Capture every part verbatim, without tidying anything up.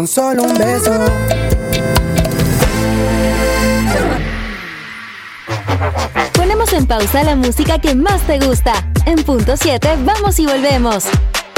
con solo un beso. Ponemos en pausa la música que más te gusta. En punto siete vamos y volvemos.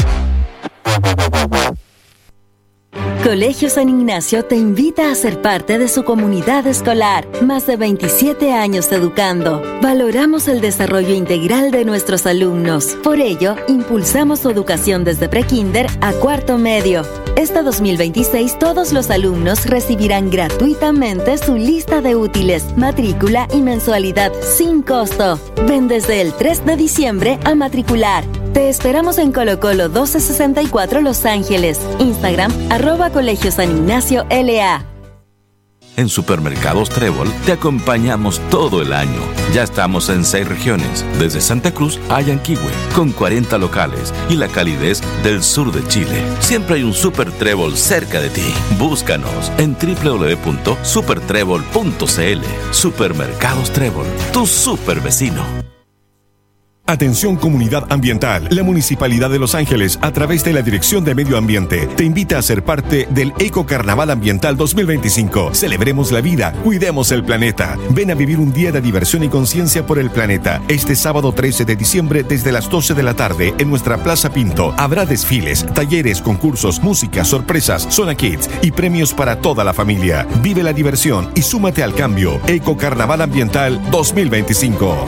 Colegio San Ignacio te invita a ser parte de su comunidad escolar. Más de veintisiete años educando. Valoramos el desarrollo integral de nuestros alumnos. Por ello, impulsamos su educación desde prekinder a cuarto medio. Este dos mil veintiséis, todos los alumnos recibirán gratuitamente su lista de útiles, matrícula y mensualidad sin costo. Ven desde el tres de diciembre a matricular. Te esperamos en Colo Colo doce sesenta y cuatro Los Ángeles. Instagram, arroba Colegio San Ignacio L A. En Supermercados Trébol te acompañamos todo el año. Ya estamos en seis regiones, desde Santa Cruz a Yanquihue, con cuarenta locales y la calidez del sur de Chile. Siempre hay un Super Trébol cerca de ti. Búscanos en doble u doble u doble u punto super trébol punto c l. Supermercados Trébol, tu super vecino. Atención comunidad ambiental. La Municipalidad de Los Ángeles, a través de la Dirección de Medio Ambiente, te invita a ser parte del Eco Carnaval Ambiental dos mil veinticinco. Celebremos la vida, cuidemos el planeta. Ven a vivir un día de diversión y conciencia por el planeta. Este sábado trece de diciembre, desde las doce de la tarde, en nuestra Plaza Pinto, habrá desfiles, talleres, concursos, música, sorpresas, zona kids y premios para toda la familia. Vive la diversión y súmate al cambio. Eco Carnaval Ambiental dos mil veinticinco.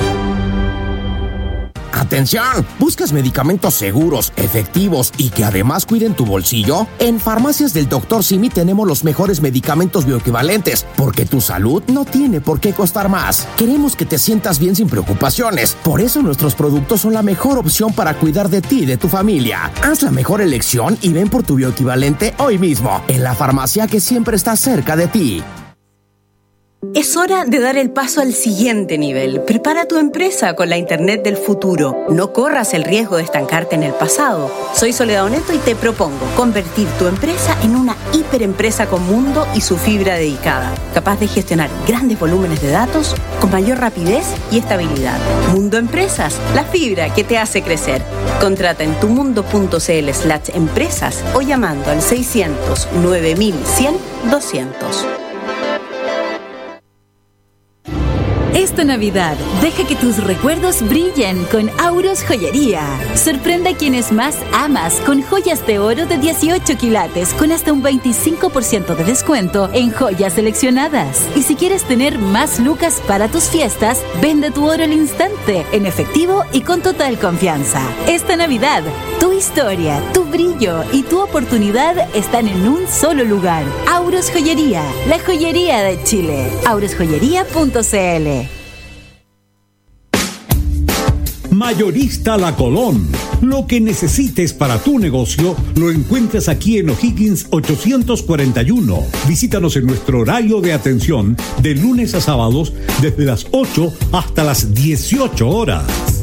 ¡Atención! ¿Buscas medicamentos seguros, efectivos y que además cuiden tu bolsillo? En Farmacias del doctor Simi tenemos los mejores medicamentos bioequivalentes, porque tu salud no tiene por qué costar más. Queremos que te sientas bien sin preocupaciones. Por eso nuestros productos son la mejor opción para cuidar de ti y de tu familia. Haz la mejor elección y ven por tu bioequivalente hoy mismo, en la farmacia que siempre está cerca de ti. Es hora de dar el paso al siguiente nivel. Prepara tu empresa con la Internet del futuro. No corras el riesgo de estancarte en el pasado. Soy Soledad Oneto y te propongo convertir tu empresa en una hiperempresa con mundo y su fibra dedicada, capaz de gestionar grandes volúmenes de datos con mayor rapidez y estabilidad. Mundo Empresas, la fibra que te hace crecer. Contrata en tumundo.cl slash empresas o llamando al seiscientos nueve mil cien doscientos. Esta Navidad, deja que tus recuerdos brillen con Auros Joyería. Sorprende a quienes más amas con joyas de oro de dieciocho quilates con hasta un veinticinco por ciento de descuento en joyas seleccionadas. Y si quieres tener más lucas para tus fiestas, vende tu oro al instante, en efectivo y con total confianza. Esta Navidad, tu historia, tu brillo y tu oportunidad están en un solo lugar. Auros Joyería, la joyería de Chile. auros joyería punto c l. Mayorista La Colón. Lo que necesites para tu negocio lo encuentras aquí en O'Higgins ochocientos cuarenta y uno. Visítanos en nuestro horario de atención de lunes a sábados desde las ocho hasta las dieciocho horas.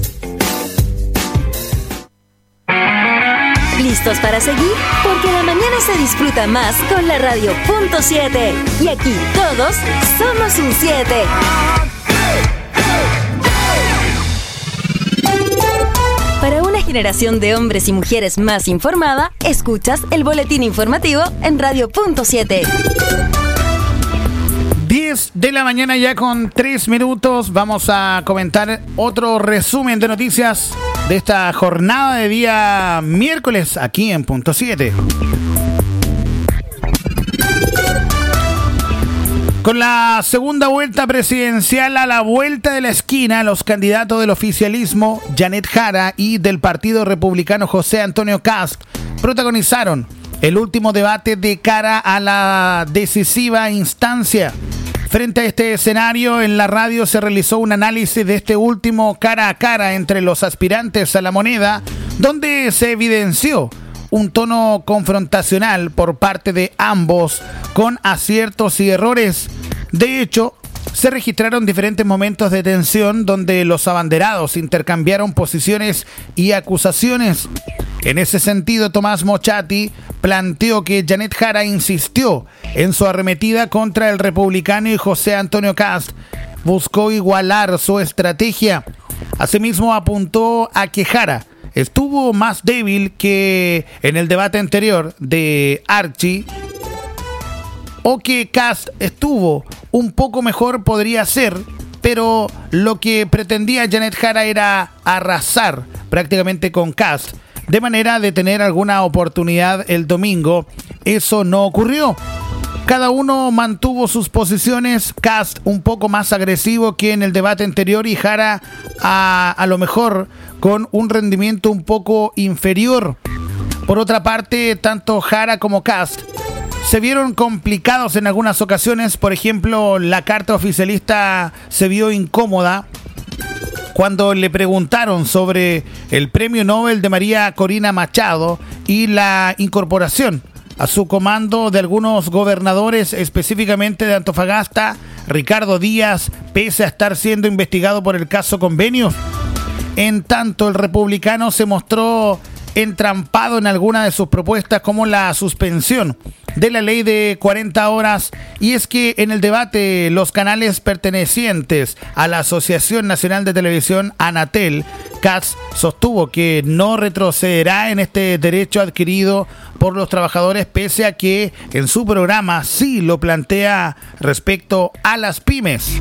¿Listos para seguir? Porque la mañana se disfruta más con la radio punto siete. Y aquí todos somos un siete. Para una generación de hombres y mujeres más informada, escuchas el boletín informativo en radio punto siete. diez de la mañana ya con tres minutos. Vamos a comentar otro resumen de noticias de esta jornada de día miércoles aquí en Punto siete. Con la segunda vuelta presidencial a la vuelta de la esquina, los candidatos del oficialismo, Janet Jara, y del Partido Republicano, José Antonio Kast, protagonizaron el último debate de cara a la decisiva instancia. Frente a este escenario, en la radio se realizó un análisis de este último cara a cara entre los aspirantes a la moneda, donde se evidenció un tono confrontacional por parte de ambos, con aciertos y errores. De hecho, se registraron diferentes momentos de tensión donde los abanderados intercambiaron posiciones y acusaciones. En ese sentido, Tomás Mochati planteó que Janet Jara insistió en su arremetida contra el republicano y José Antonio Kast buscó igualar su estrategia. Asimismo, apuntó a que Jara estuvo más débil que en el debate anterior de Archie o que Kast estuvo un poco mejor podría ser, pero lo que pretendía Janet Jara era arrasar prácticamente con Kast, de manera de tener alguna oportunidad el domingo. Eso no ocurrió. Cada uno mantuvo sus posiciones, Kast un poco más agresivo que en el debate anterior y Jara a, a lo mejor con un rendimiento un poco inferior. Por otra parte, tanto Jara como Kast se vieron complicados en algunas ocasiones. Por ejemplo, la carta oficialista se vio incómoda cuando le preguntaron sobre el premio Nobel de María Corina Machado y la incorporación a su comando de algunos gobernadores, específicamente de Antofagasta, Ricardo Díaz, pese a estar siendo investigado por el caso Convenios. En tanto, el republicano se mostró entrampado en alguna de sus propuestas, como la suspensión de la ley de cuarenta horas, y es que en el debate los canales pertenecientes a la Asociación Nacional de Televisión, Anatel, Kast sostuvo que no retrocederá en este derecho adquirido por los trabajadores, pese a que en su programa sí lo plantea respecto a las pymes.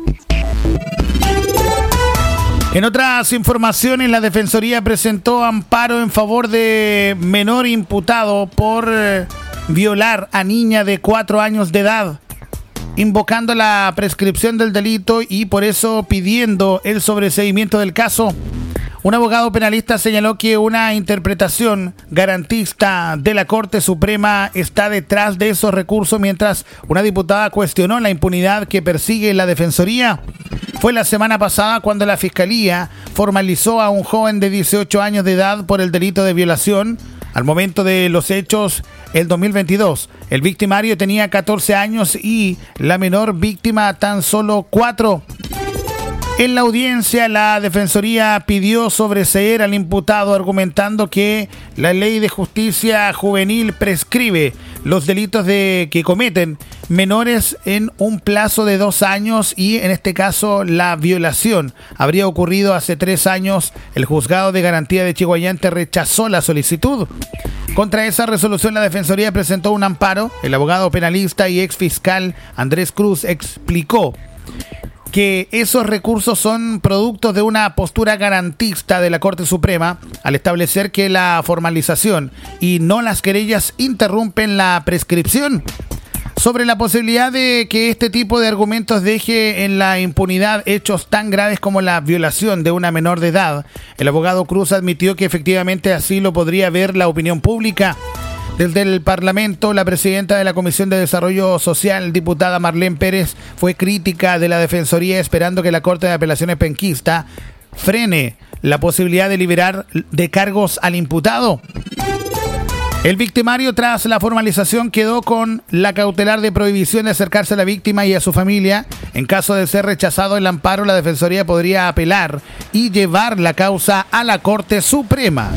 En otras informaciones, la Defensoría presentó amparo en favor de menor imputado por eh, violar a niña de cuatro años de edad, invocando la prescripción del delito y por eso pidiendo el sobreseimiento del caso. Un abogado penalista señaló que una interpretación garantista de la Corte Suprema está detrás de esos recursos, mientras una diputada cuestionó la impunidad que persigue la Defensoría. Fue la semana pasada cuando la Fiscalía formalizó a un joven de dieciocho años de edad por el delito de violación. Al momento de los hechos, el dos mil veintidós, el victimario tenía catorce años y la menor víctima tan solo cuatro. En la audiencia, la Defensoría pidió sobreseer al imputado, argumentando que la Ley de Justicia Juvenil prescribe los delitos de que cometen menores en un plazo de dos años y, en este caso, la violación habría ocurrido hace tres años. El Juzgado de Garantía de Chiguayante rechazó la solicitud. Contra esa resolución, la Defensoría presentó un amparo. El abogado penalista y exfiscal Andrés Cruz explicó que esos recursos son productos de una postura garantista de la Corte Suprema al establecer que la formalización y no las querellas interrumpen la prescripción. Sobre la posibilidad de que este tipo de argumentos deje en la impunidad hechos tan graves como la violación de una menor de edad, el abogado Cruz admitió que efectivamente así lo podría ver la opinión pública. Desde el Parlamento, la presidenta de la Comisión de Desarrollo Social, diputada Marlene Pérez, fue crítica de la Defensoría, esperando que la Corte de Apelaciones penquista frene la posibilidad de liberar de cargos al imputado. El victimario, tras la formalización, quedó con la cautelar de prohibición de acercarse a la víctima y a su familia. En caso de ser rechazado el amparo, la Defensoría podría apelar y llevar la causa a la Corte Suprema.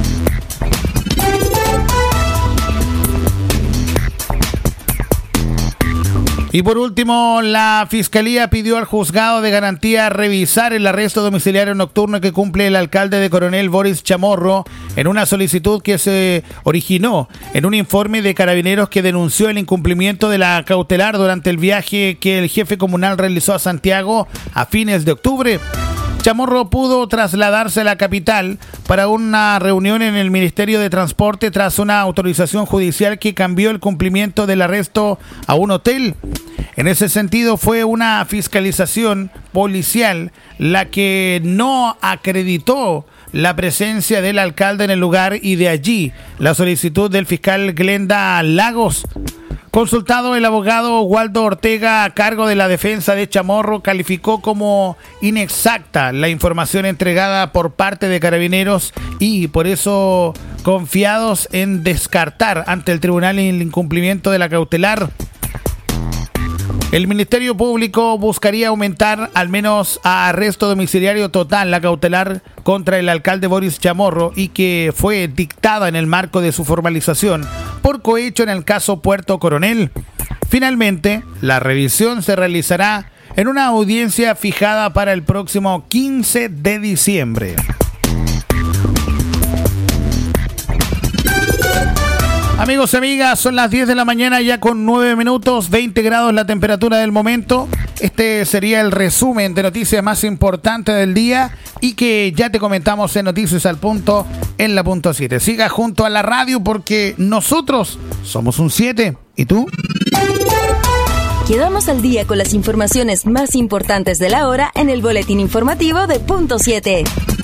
Y por último, la Fiscalía pidió al Juzgado de Garantía revisar el arresto domiciliario nocturno que cumple el alcalde de Coronel Boris Chamorro en una solicitud que se originó en un informe de Carabineros que denunció el incumplimiento de la cautelar durante el viaje que el jefe comunal realizó a Santiago a fines de octubre. Chamorro pudo trasladarse a la capital para una reunión en el Ministerio de Transporte tras una autorización judicial que cambió el cumplimiento del arresto a un hotel. En ese sentido, fue una fiscalización policial la que no acreditó la presencia del alcalde en el lugar, y de allí la solicitud del fiscal Glenda Lagos. Consultado, el abogado Waldo Ortega, a cargo de la defensa de Chamorro, calificó como inexacta la información entregada por parte de Carabineros y por eso confiados en descartar ante el tribunal el incumplimiento de la cautelar. El Ministerio Público buscaría aumentar al menos a arresto domiciliario total la cautelar contra el alcalde Boris Chamorro, y que fue dictada en el marco de su formalización por cohecho en el caso Puerto Coronel. Finalmente, la revisión se realizará en una audiencia fijada para el próximo quince de diciembre. Amigos y amigas, son las diez de la mañana ya con nueve minutos, veinte grados la temperatura del momento. Este sería el resumen de noticias más importantes del día y que ya te comentamos en Noticias al Punto en la punto siete. Siga junto a la radio porque nosotros somos un siete. ¿Y tú? Quedamos al día con las informaciones más importantes de la hora en el boletín informativo de punto siete.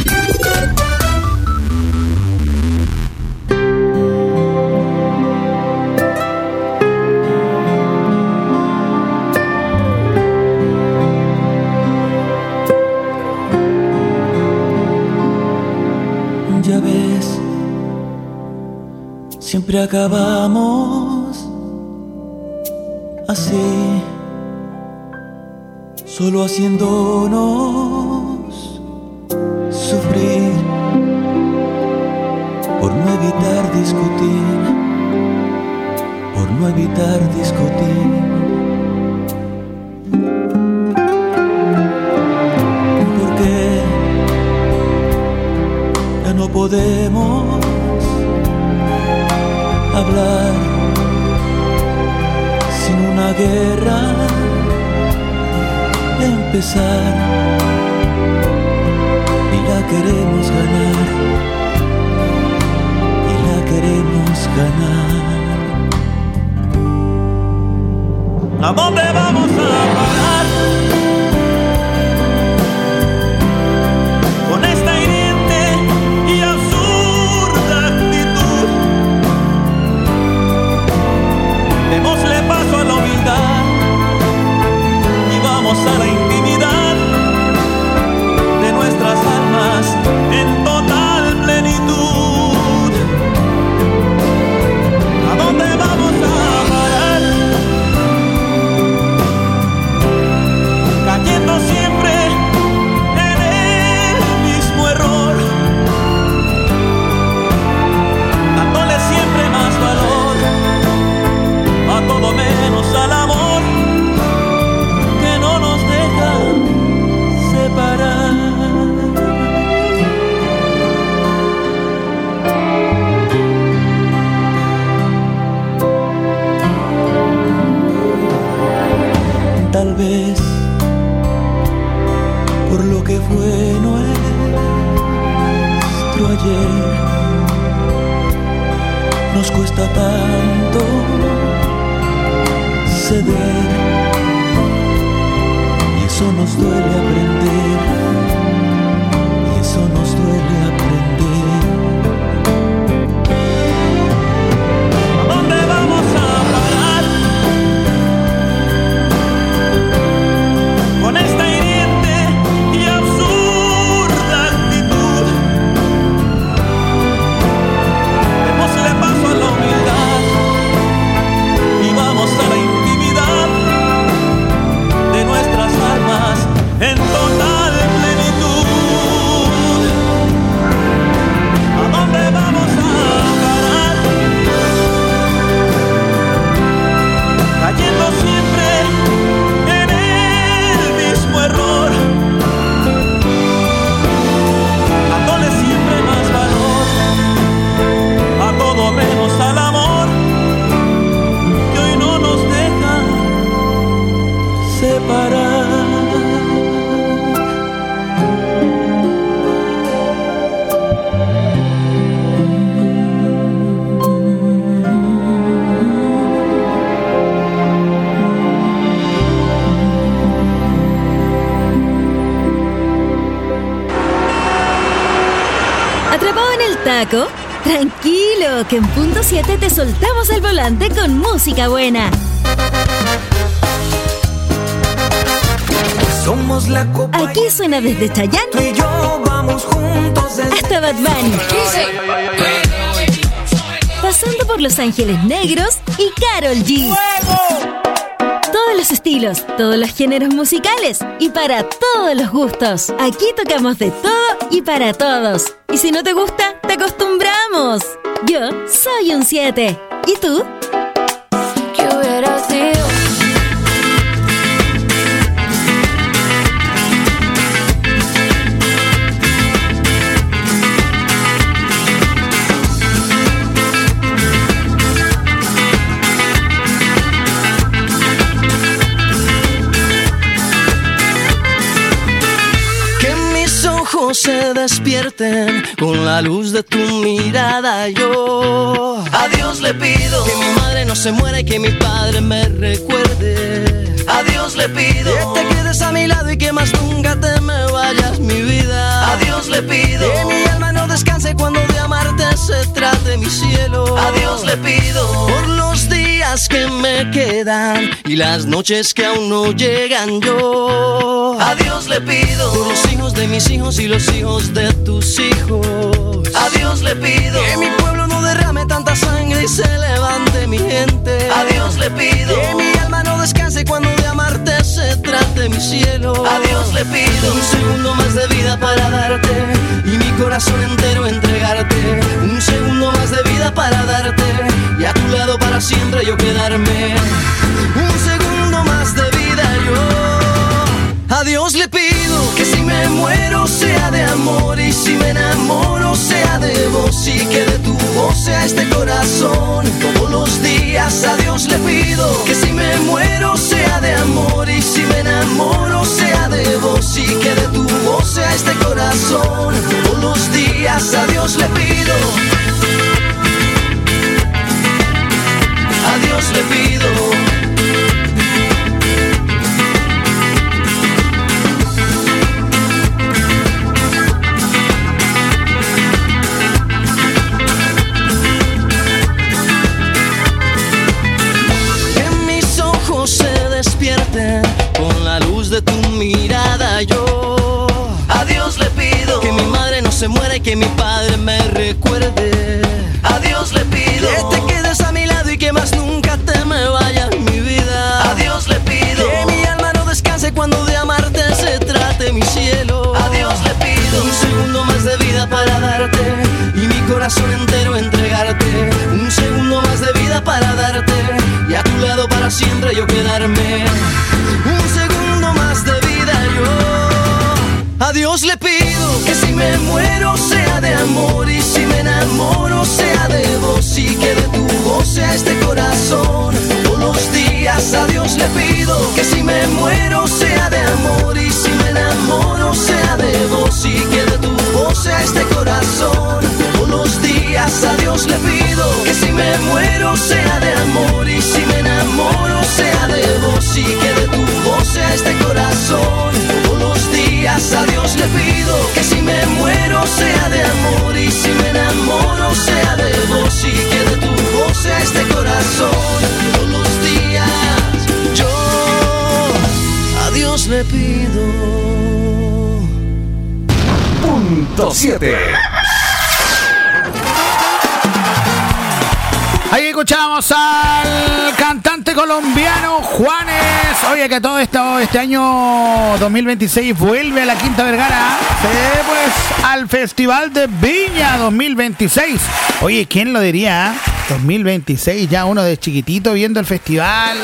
Ya ves, siempre acabamos así, solo haciéndonos sufrir por no evitar discutir, por no evitar discutir. Porque ya no podemos hablar sin una guerra empezar, y la queremos ganar, y la queremos ganar. ¿A dónde vamos a parar con esta hiriente y absurda actitud? Démosle paso a la humildad y vamos a la intimidad de nuestras almas en total plenitud. ¿A dónde vamos a parar? Cayendo siempre en el mismo error, dándole siempre más valor a todo menos al amor que no nos deja separar. Tal vez por lo que fue nuestro ayer nos cuesta tanto ceder, y eso nos duele aprender, y eso nos duele aprender. ¿A dónde vamos a parar con esta hiriente y absurda actitud? Démosle paso a la humildad y vamos a la intimidad de nuestras almas en total plenitud. ¿A dónde vamos a parar? Cayendo siempre en el mismo error, dándole siempre más valor a todo menos al amor que hoy no nos deja separar. ¿Atrapado en el taco? Tranquilo, que en punto siete te soltamos el volante con música buena. Somos la copa. Aquí suena desde Chayanne Tú y yo vamos juntos desde hasta Bad Bunny, pasando por Los Ángeles Negros y Karol G. Todos los estilos, todos los géneros musicales y para todos los gustos. Aquí tocamos de todo y para todos. Y si no te gusta, te acostumbramos. Yo soy un siete. ¿Y tú? ¿Qué hubiera sido? se despierten con la luz de tu mirada. Yo a Dios le pido que mi madre no se muera y que mi padre me recuerde. A Dios le pido que te quedes a mi lado y que más nunca te me vayas, mi vida. A Dios le pido que mi alma no descanse cuando de amarte se trate, mi cielo. A Dios le pido por los días que me quedan y las noches que aún no llegan. Yo a Dios le pido por los hijos de mis hijos y los hijos de tus hijos. A Dios le pido que mi pueblo no derrame tanta sangre y se levante mi gente. A Dios le pido que mi alma no descanse cuando de amarte se trate, mi cielo. A Dios le pido un segundo más de vida para darte y mi corazón entero entregarte. Un segundo más de vida para darte y a tu lado para siempre yo quedarme. Un segundo más de vida yo a Dios le pido que si me muero sea de amor y si me enamoro sea de vos y que de tu voz sea este corazón todos los días. A Dios le pido que si me muero sea de amor y si me enamoro sea de vos y que de tu voz sea este corazón todos los días. A Dios le pido, a Dios le pido. Con la luz de tu mirada yo a Dios le pido que mi madre no se muera y que mi padre me recuerde. A Dios le pido que te quedes a mi lado y que más nunca te me vayas, mi vida. A Dios le pido que mi alma no descanse cuando de amarte se trate, mi cielo. A Dios le pido un segundo más de vida para darte y mi corazón entero entregarte. Un segundo más de vida para darte y a tu lado para siempre yo quedarme. Un segundo más de vida yo a Dios le pido que si me muero sea de amor y si me enamoro sea de vos y que de tu voz sea este corazón todos los días. A Dios le pido que si me muero sea de amor y si me enamoro sea de vos y que de tu voz sea este corazón todos los días. A Dios le pido que si me muero sea de amor y si me enamoro sea de vos y que de tu voz sea este corazón todos los días. A Dios le pido que si me muero sea de amor y si me enamoro sea de vos y que de tu voz sea este corazón todos los días. Yo a Dios le pido. Punto siete. Ahí escuchamos al cantante colombiano Juanes. Oye, que todo esto, este año dos mil veintiséis vuelve a la Quinta Vergara. Sí, pues al Festival de Viña dos mil veintiséis. Oye, ¿quién lo diría? dos mil veintiséis, ya uno de chiquitito viendo el festival.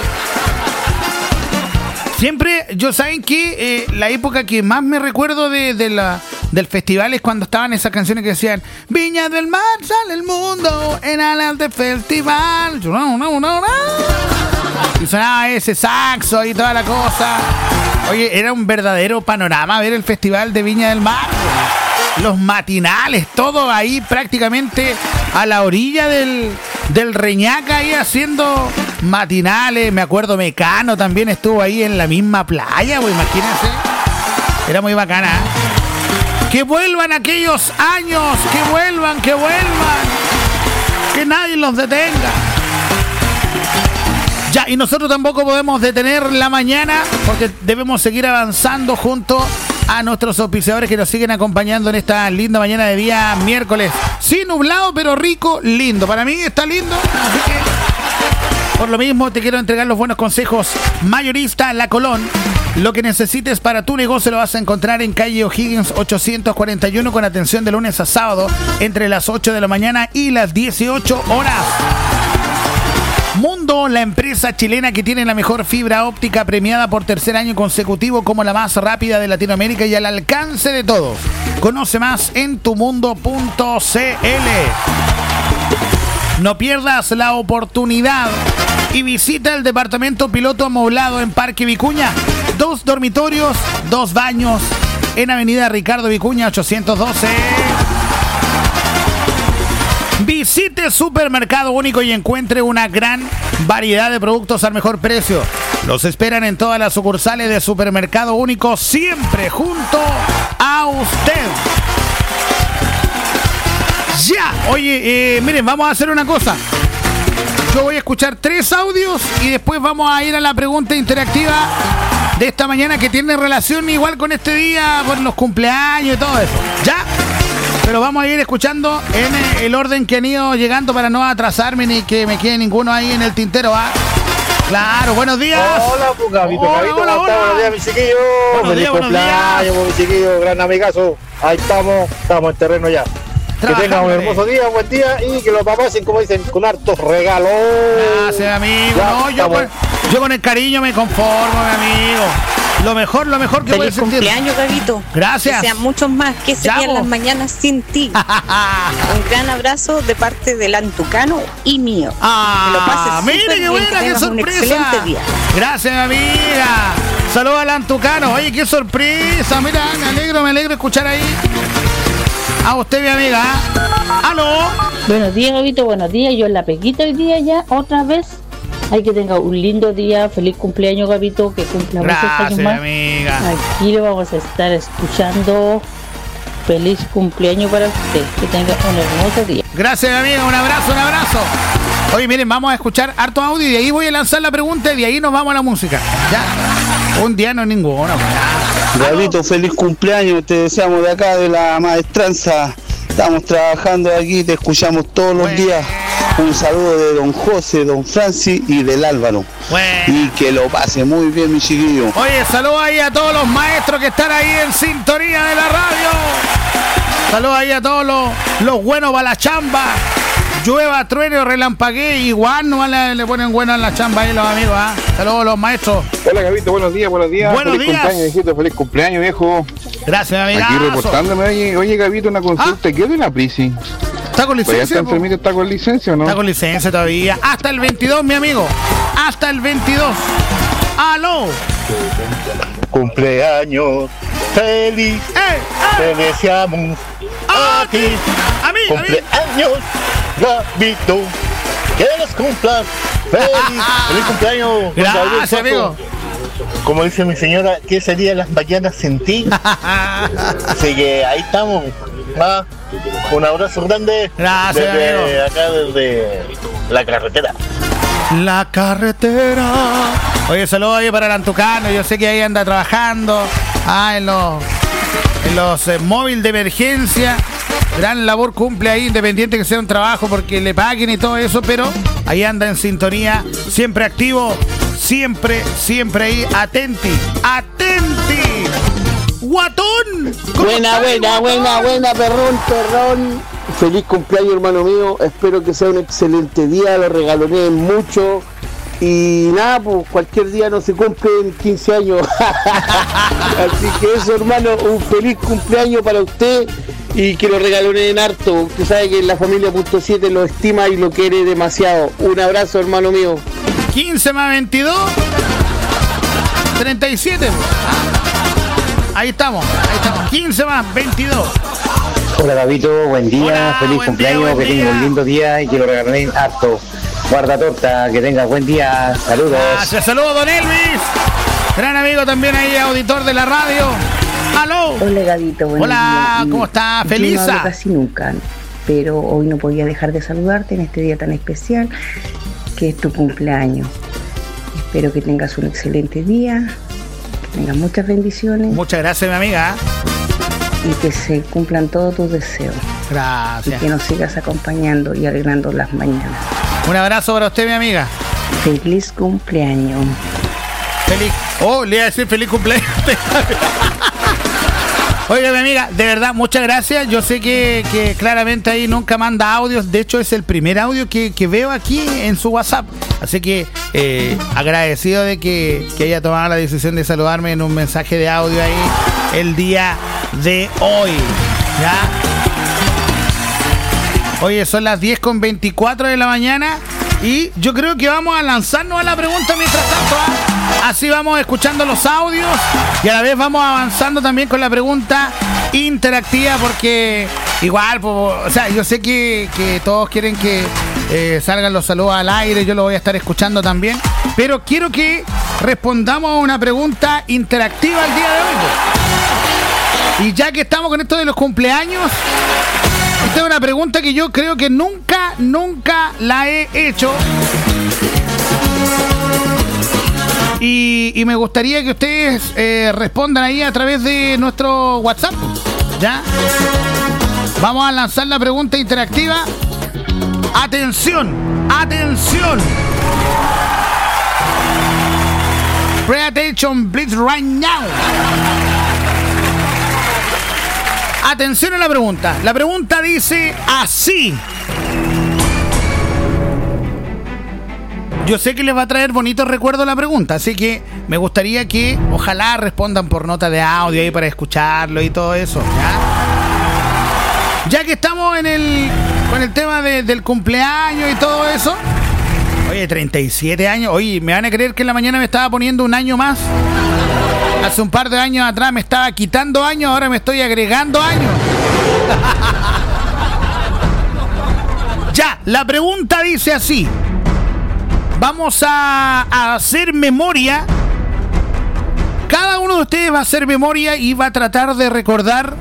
Siempre, yo saben que eh, la época que más me recuerdo de, de la, del festival es cuando estaban esas canciones que decían Viña del Mar sale el mundo en alas de festival. No, no, no, no. Y sonaba ese saxo y toda la cosa. Oye, era un verdadero panorama ver el festival de Viña del Mar. Los matinales, todo ahí prácticamente a la orilla del, del Reñaca, ahí haciendo matinales. Me acuerdo Mecano también estuvo ahí en la misma playa, pues imagínense. Era muy bacana, ¿eh? Que vuelvan aquellos años, que vuelvan, que vuelvan. Que nadie los detenga. Ya, y nosotros tampoco podemos detener la mañana porque debemos seguir avanzando junto a nuestros auspiciadores que nos siguen acompañando en esta linda mañana de día miércoles. Sí, nublado, pero rico, lindo. Para mí está lindo, así que por lo mismo te quiero entregar los buenos consejos. Mayorista La Colón. Lo que necesites para tu negocio lo vas a encontrar en calle O'Higgins ochocientos cuarenta y uno con atención de lunes a sábado entre las ocho de la mañana y las dieciocho horas. Mundo, la empresa chilena que tiene la mejor fibra óptica premiada por tercer año consecutivo como la más rápida de Latinoamérica y al alcance de todos. Conoce más en tumundo punto c l. No pierdas la oportunidad y visita el departamento piloto amoblado en Parque Vicuña. Dos dormitorios, dos baños, en Avenida Ricardo Vicuña ochocientos doce. Visite Supermercado Único y encuentre una gran variedad de productos al mejor precio. Los esperan en todas las sucursales de Supermercado Único, siempre junto a usted. Ya, oye, eh, miren, vamos a hacer una cosa. Yo voy a escuchar tres audios y después vamos a ir a la pregunta interactiva de esta mañana que tiene relación igual con este día, por los cumpleaños y todo eso. ¿Ya? Pero vamos a ir escuchando en el orden que han ido llegando para no atrasarme ni que me quede ninguno ahí en el tintero. ¿Ah? Claro, buenos días. Hola, pues, Gabito, hola, Gabito, hola, hola. Buenos días, mi chiquillo. Buenos Feliz días, buenos cumpleaños, días. mi chiquillo, gran amigazo. Ahí estamos, estamos en terreno ya. Que tengan un hermoso día, un buen día y que los papasen, como dicen, con hartos regalos. Gracias, amigo. Ya, No, yo, con, yo con el cariño me conformo, mi amigo. Lo mejor, lo mejor que puedes sentir. Feliz cumpleaños, Gabito. Gracias. Que sean muchos más, que serían las mañanas sin ti. Un gran abrazo de parte del Antucano y mío. Ah, que lo pases mire súper qué bien, buena, que qué tengas un sorpresa. excelente día. Gracias, amiga. Saludos al Antucano. Oye, qué sorpresa. Mira, me alegro, me alegro escuchar ahí a usted, mi amiga. ¿Aló? Buenos días, Gabito, buenos días. Yo en la pequita hoy día ya, otra vez. Hay que tenga un lindo día. Feliz cumpleaños, Gabito, que cumpla muchos años más. Amiga. Aquí le vamos a estar escuchando. Feliz cumpleaños para usted. Que tenga un hermoso día. Gracias, amiga. Un abrazo, un abrazo. Oye, miren, vamos a escuchar harto audio y de ahí voy a lanzar la pregunta y de ahí nos vamos a la música. Ya. Un día no ninguno. Gabito, feliz cumpleaños. Te deseamos de acá, de la maestranza. Estamos trabajando aquí, te escuchamos todos los días. Un saludo de don José, don Francis y del Álvaro. Bueno. Y que lo pase muy bien, mi chiquillo. Oye, saludos ahí a todos los maestros que están ahí en sintonía de la radio. Saludos ahí a todos los, los buenos para la chamba. Llueva, truene o relampaguee, igual no le, le ponen bueno en la chamba ahí los amigos. ¿Ah? Saludos a los maestros. Hola, Gabito, buenos días, buenos días. Buenos feliz días. cumpleaños, hijito, feliz cumpleaños, viejo. Gracias, amigazo. Aquí reportándome, oye, oye Gabito, una consulta. ¿Ah? ¿Qué es de la Prisi? ¿Está con licencia? ¿Está enfermito, está con licencia o no? Está con licencia todavía. Hasta el veintidós, mi amigo. Hasta el veintidós. ¡Aló! Cumpleaños feliz. ¡Eh, eh! Te deseamos a ti. A mí, cumpleaños, Gabito. Que los cumplas. Feliz, feliz cumpleaños. Gracias, amigo. Como dice mi señora, ¿qué serían las mañanas sin ti? Así que ahí estamos. Ah, un abrazo grande. Gracias, desde amigo. acá, desde la carretera. La carretera. Oye, saludos ahí para el Antucano. Yo sé que ahí anda trabajando. Ah, en los, en los eh, móviles de emergencia. Gran labor cumple ahí, independiente que sea un trabajo porque le paguen y todo eso, pero ahí anda en sintonía, siempre activo, siempre, siempre ahí, atenti, atenti. ¡Guatón! Buena, buena, buena, buena, perrón, perrón. Feliz cumpleaños, hermano mío. Espero que sea un excelente día, lo regaloneen mucho. Y nada, pues cualquier día no se cumplen quince años. Así que eso, hermano, un feliz cumpleaños para usted y que lo regaloneen harto. Usted sabe que la familia punto siete lo estima y lo quiere demasiado. Un abrazo, hermano mío. quince más veintidós, treinta y siete. Ahí estamos, ahí estamos. quince más veintidós. Hola, Gabito, buen día, Hola, feliz buen cumpleaños, día, buen que día. tenga un lindo día y que lo regalen harto. Guarda torta, que tengas buen día, saludos. Gracias, saludos, don Elvis. Gran amigo también ahí, auditor de la radio. ¡Aló! Hola, Gabito, buenos Hola, días. ¿cómo estás? Yo ¿Feliz? no hablo casi nunca, pero hoy no podía dejar de saludarte en este día tan especial que es tu cumpleaños. Espero que tengas un excelente día, que tengas muchas bendiciones. Muchas gracias, mi amiga. Y que se cumplan todos tus deseos. Gracias. Y que nos sigas acompañando y alegrando las mañanas. Un abrazo para usted, mi amiga. Feliz cumpleaños. Feliz. Oh, le iba a decir feliz cumpleaños. Oiga, mi amiga, de verdad, muchas gracias. Yo sé que, que claramente ahí nunca manda audios. De hecho, es el primer audio que, que veo aquí en su WhatsApp. Así que eh, agradecido de que, que haya tomado la decisión de saludarme en un mensaje de audio ahí el día de hoy. ¿Ya? Oye, son las diez con veinticuatro de la mañana y yo creo que vamos a lanzarnos a la pregunta mientras tanto. ¿Ah? Así vamos escuchando los audios y a la vez vamos avanzando también con la pregunta interactiva porque igual, po, o sea, yo sé que, que todos quieren que eh, salgan los saludos al aire, yo lo voy a estar escuchando también, pero quiero que respondamos a una pregunta interactiva el día de hoy. Po. Y ya que estamos con esto de los cumpleaños, esta es una pregunta que yo creo que nunca, nunca la he hecho. Y, y me gustaría que ustedes eh, respondan ahí a través de nuestro WhatsApp. ¿Ya? Vamos a lanzar la pregunta interactiva. Atención, atención. Pay attention, please, right now. Atención a la pregunta. La pregunta dice así. Yo sé que les va a traer bonitos recuerdos la pregunta, así que me gustaría que ojalá respondan por nota de audio ahí para escucharlo y todo eso, ¿ya? Ya que estamos en el con el tema de, del cumpleaños y todo eso. Oye, treinta y siete años. Oye, ¿me van a creer que en la mañana me estaba poniendo un año más? Hace un par de años atrás me estaba quitando años, ahora me estoy agregando años. Ya, la pregunta dice así. Vamos a, a hacer memoria. Cada uno de ustedes va a hacer memoria y va a tratar de recordar.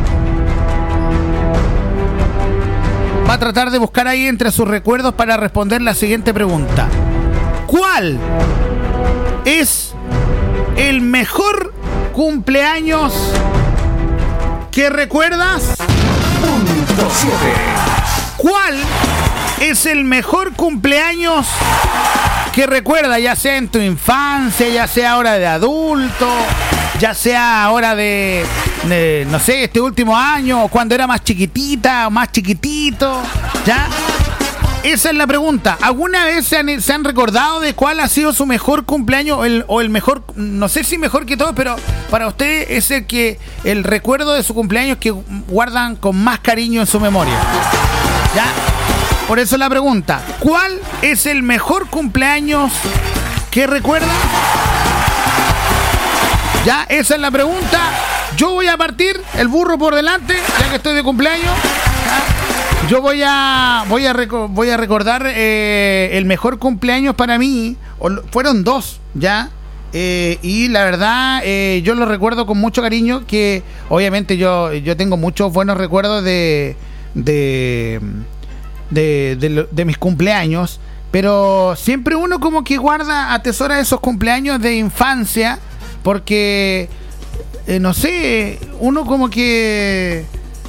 Va a tratar de buscar ahí entre sus recuerdos para responder la siguiente pregunta. ¿Cuál es el mejor cumpleaños que recuerdas? Punto siete. ¿Cuál es el mejor cumpleaños que recuerda, ya sea en tu infancia, ya sea ahora de adulto, ya sea ahora de, de, no sé, este último año, o cuando era más chiquitita o más chiquitito, ¿ya? Esa es la pregunta. ¿Alguna vez se han, se han recordado de cuál ha sido su mejor cumpleaños o el, o el mejor, no sé si mejor que todos, pero para usted es el que el recuerdo de su cumpleaños que guardan con más cariño en su memoria? ¿Ya? Por eso la pregunta, ¿cuál es el mejor cumpleaños que recuerda? Ya, esa es la pregunta. Yo voy a partir el burro por delante, ya que estoy de cumpleaños. ¿Ya? Yo voy a voy a reco- voy a recordar eh, el mejor cumpleaños para mí. O, fueron dos, ya. Eh, y la verdad, eh, yo lo recuerdo con mucho cariño. Que obviamente yo yo tengo muchos buenos recuerdos de de De, de, de mis cumpleaños, pero siempre uno como que guarda, atesora esos cumpleaños de infancia, porque eh, no sé, uno como que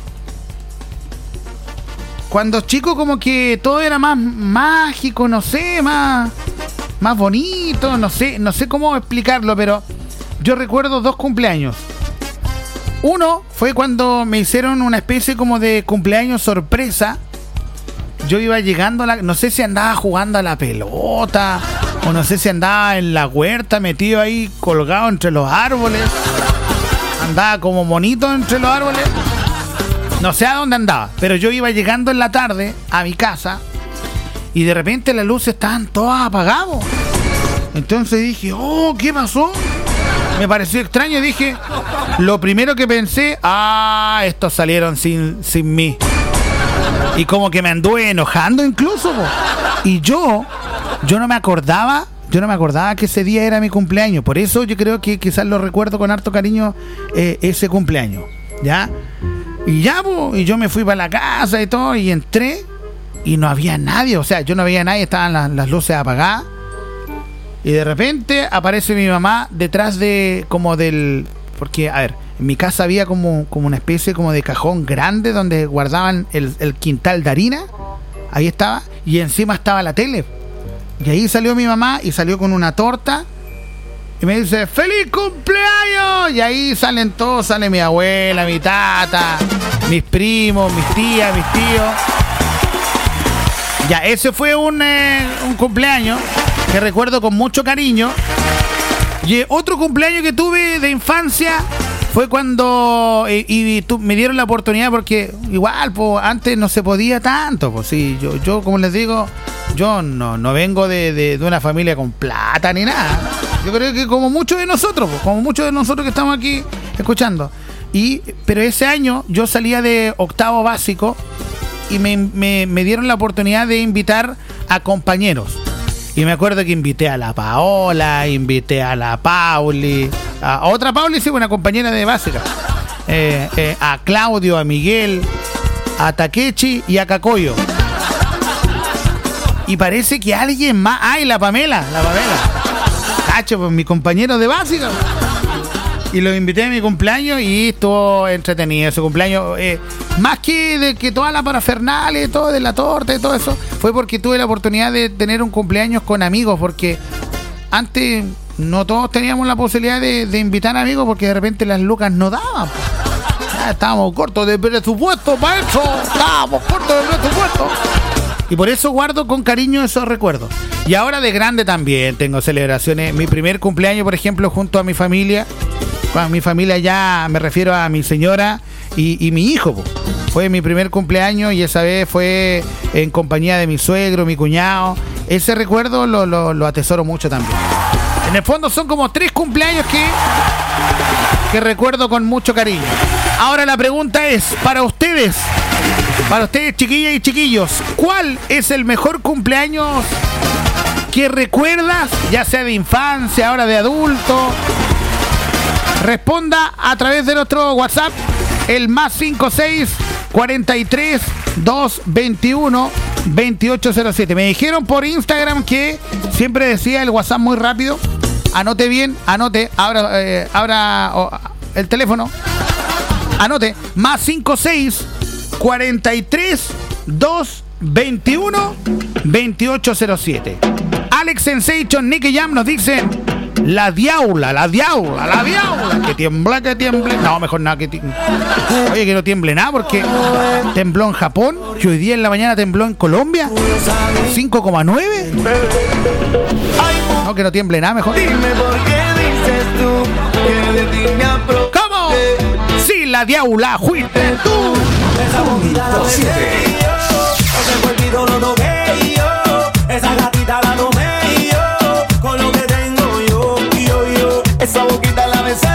cuando chico como que todo era más mágico, no sé, más más bonito, no sé, no sé cómo explicarlo, pero yo recuerdo dos cumpleaños. Uno fue cuando me hicieron una especie como de cumpleaños sorpresa. Yo iba llegando a la... No sé si andaba jugando a la pelota o no sé si andaba en la huerta metido ahí colgado entre los árboles. Andaba como monito entre los árboles. No sé a dónde andaba, pero yo iba llegando en la tarde a mi casa y de repente las luces estaban todas apagadas. Entonces dije, oh, ¿qué pasó? Me pareció extraño y dije, lo primero que pensé, ah, estos salieron sin, sin mí. Y como que me anduve enojando incluso, po. Y yo, yo no me acordaba, yo no me acordaba que ese día era mi cumpleaños. Por eso yo creo que quizás lo recuerdo con harto cariño eh, ese cumpleaños, ¿ya? Y ya, po, y yo me fui para la casa y todo, y entré, y no había nadie, o sea, yo no veía nadie, estaban las, las luces apagadas. Y de repente aparece mi mamá detrás de, como del, porque, a ver, en mi casa había como, como una especie como de cajón grande donde guardaban el, el quintal de harina. Ahí estaba. Y encima estaba la tele. Y ahí salió mi mamá y salió con una torta. Y me dice, ¡feliz cumpleaños! Y ahí salen todos. Sale mi abuela, mi tata, mis primos, mis tías, mis tíos. Ya, ese fue un, eh, un cumpleaños que recuerdo con mucho cariño. Y otro cumpleaños que tuve de infancia fue cuando y, y tu, me dieron la oportunidad, porque igual pues antes no se podía tanto, pues sí, yo, yo como les digo, yo no, no vengo de, de, de una familia con plata ni nada, Yo creo que como muchos de nosotros, como muchos de nosotros que estamos aquí escuchando. Y, pero ese año yo salía de octavo básico y me, me, me dieron la oportunidad de invitar a compañeros. Y me acuerdo que invité a la Paola, invité a la Pauli, a otra Pauli, sí, una compañera de básica, eh, eh, a Claudio, a Miguel, a Takechi y a Cacoyo. Y parece que alguien más... ¡Ay, la Pamela! La Pamela. Cacho, pues mi compañero de básica. Y los invité a mi cumpleaños y estuvo entretenido ese cumpleaños. Eh, más que de que toda la parafernalia, todo de la torta y todo eso, fue porque tuve la oportunidad de tener un cumpleaños con amigos, porque antes no todos teníamos la posibilidad de, de invitar amigos porque de repente las lucas no daban. Ya estábamos cortos de presupuesto, maestro. Estábamos cortos de presupuesto. Y por eso guardo con cariño esos recuerdos. Y ahora de grande también tengo celebraciones. Mi primer cumpleaños, por ejemplo, junto a mi familia. Con mi familia ya me refiero a mi señora y, y mi hijo. Po. Fue mi primer cumpleaños y esa vez fue en compañía de mi suegro, mi cuñado. Ese recuerdo lo, lo, lo atesoro mucho también. En el fondo son como tres cumpleaños que, que recuerdo con mucho cariño. Ahora la pregunta es, para ustedes... Para ustedes, chiquillas y chiquillos, ¿cuál es el mejor cumpleaños que recuerdas, ya sea de infancia, ahora de adulto? Responda a través de nuestro WhatsApp, el más cinco seis cuarenta y tres doscientos veintiuno veintiocho cero siete. Me dijeron por Instagram que siempre decía el WhatsApp muy rápido. Anote bien, anote, abra, eh, abra oh, el teléfono. Anote, más cinco seis cuarenta y tres doscientos veintiuno veintiocho cero siete. Alex Sensation, Nicky Jam nos dicen la diaula, la diaula, la diaula. Que tiembla, que tiemble. No, mejor nada que tiemble. Oye, que no tiemble nada porque tembló en Japón, que hoy día en la mañana tembló en Colombia. cinco coma nueve. No, que no tiemble nada, mejor. Dime por qué dices tú que de ti me aproveché. ¿Cómo? Sí, la diaula fuiste tú. Esa boquita la besé yo, ese cuerpito lo toqué yo, esa gatita la tomé yo, con lo que tengo yo, yo, yo. Esa boquita la besé